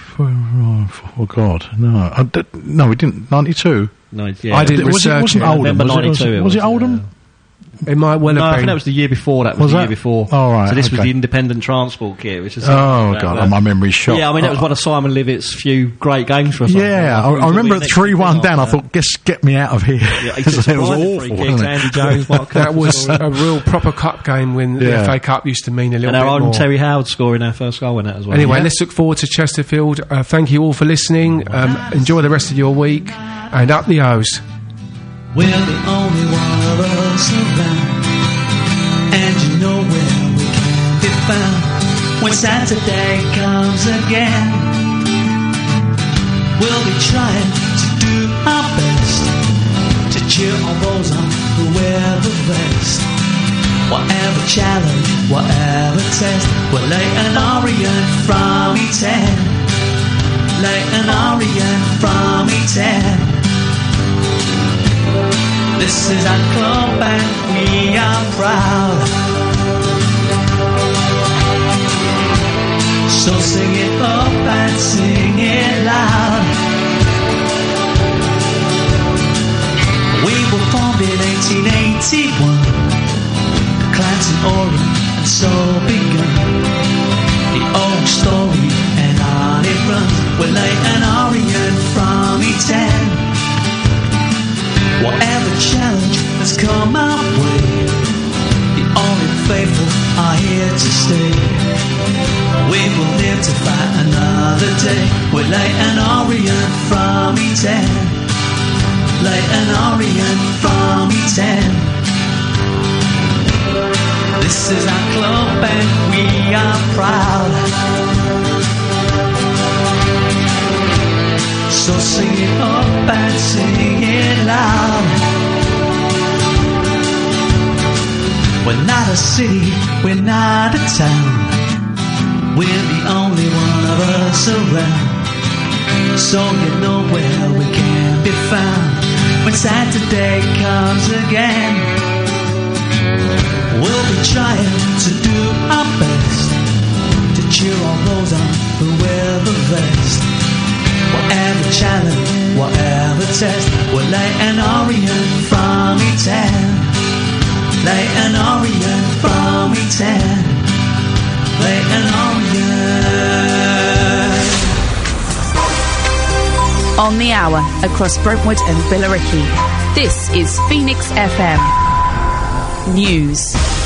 Oh, oh God, no, I d- no, we didn't. Ninety-two. No, yeah. I didn't Was it, research wasn't it. Oldham? November Was it, was, ninety-two it, it was it was, Oldham? It might well No, have I been. think that was the year before. That was, Was the that? year before. Oh, right, So this was okay. the independent transport kit, which is Oh God, my memory's shot. Yeah, I mean that was one of Simon Livett's few great games for us. Yeah, I, I remember at three one down. I thought, "Guess get me out of here." Yeah, he it was took some pride in awful. free Wasn't kicks, it? Andy Jones, Mark That Cuthbert was scoring. a real proper cup game when the Yeah. F A Cup used to mean a little and our bit own more. Terry Howard scoring our first goal in that as well. Anyway, Yeah. let's look forward to Chesterfield. Uh, thank you all for listening. Um, enjoy the rest of your week, and up the O's. We're the only one of us around, and you know where we can be found when Saturday comes again. We'll be trying to do our best to cheer on those on who wear the vest. Whatever challenge, whatever test, we'll lay an Orient from E ten. Lay an Orient from E ten. This is our club and we are proud. So sing it up and sing it loud. We were formed in eighteen eighty-one, the clans in Orient and so begun. The old story and on it runs. We'll lay an Orient from E ten. Whatever challenge has come our way, the Orient faithful are here to stay. We will live to fight another day. We'll lay an Orient from E ten. Lay an Orient from E ten. This is our club and we are proud. So sing it up and sing it loud. We're not a city, we're not a town. We're the only one of us around. So you know where we can be found when Saturday comes again. We'll be trying to do our best to cheer all those on who wear the vest. Whatever challenge, whatever test, we'll lay an Orient from E ten. Lay an Orient from E ten. Lay an Orient. On the hour, across Brentwood and Billericay, this is Phoenix F M News.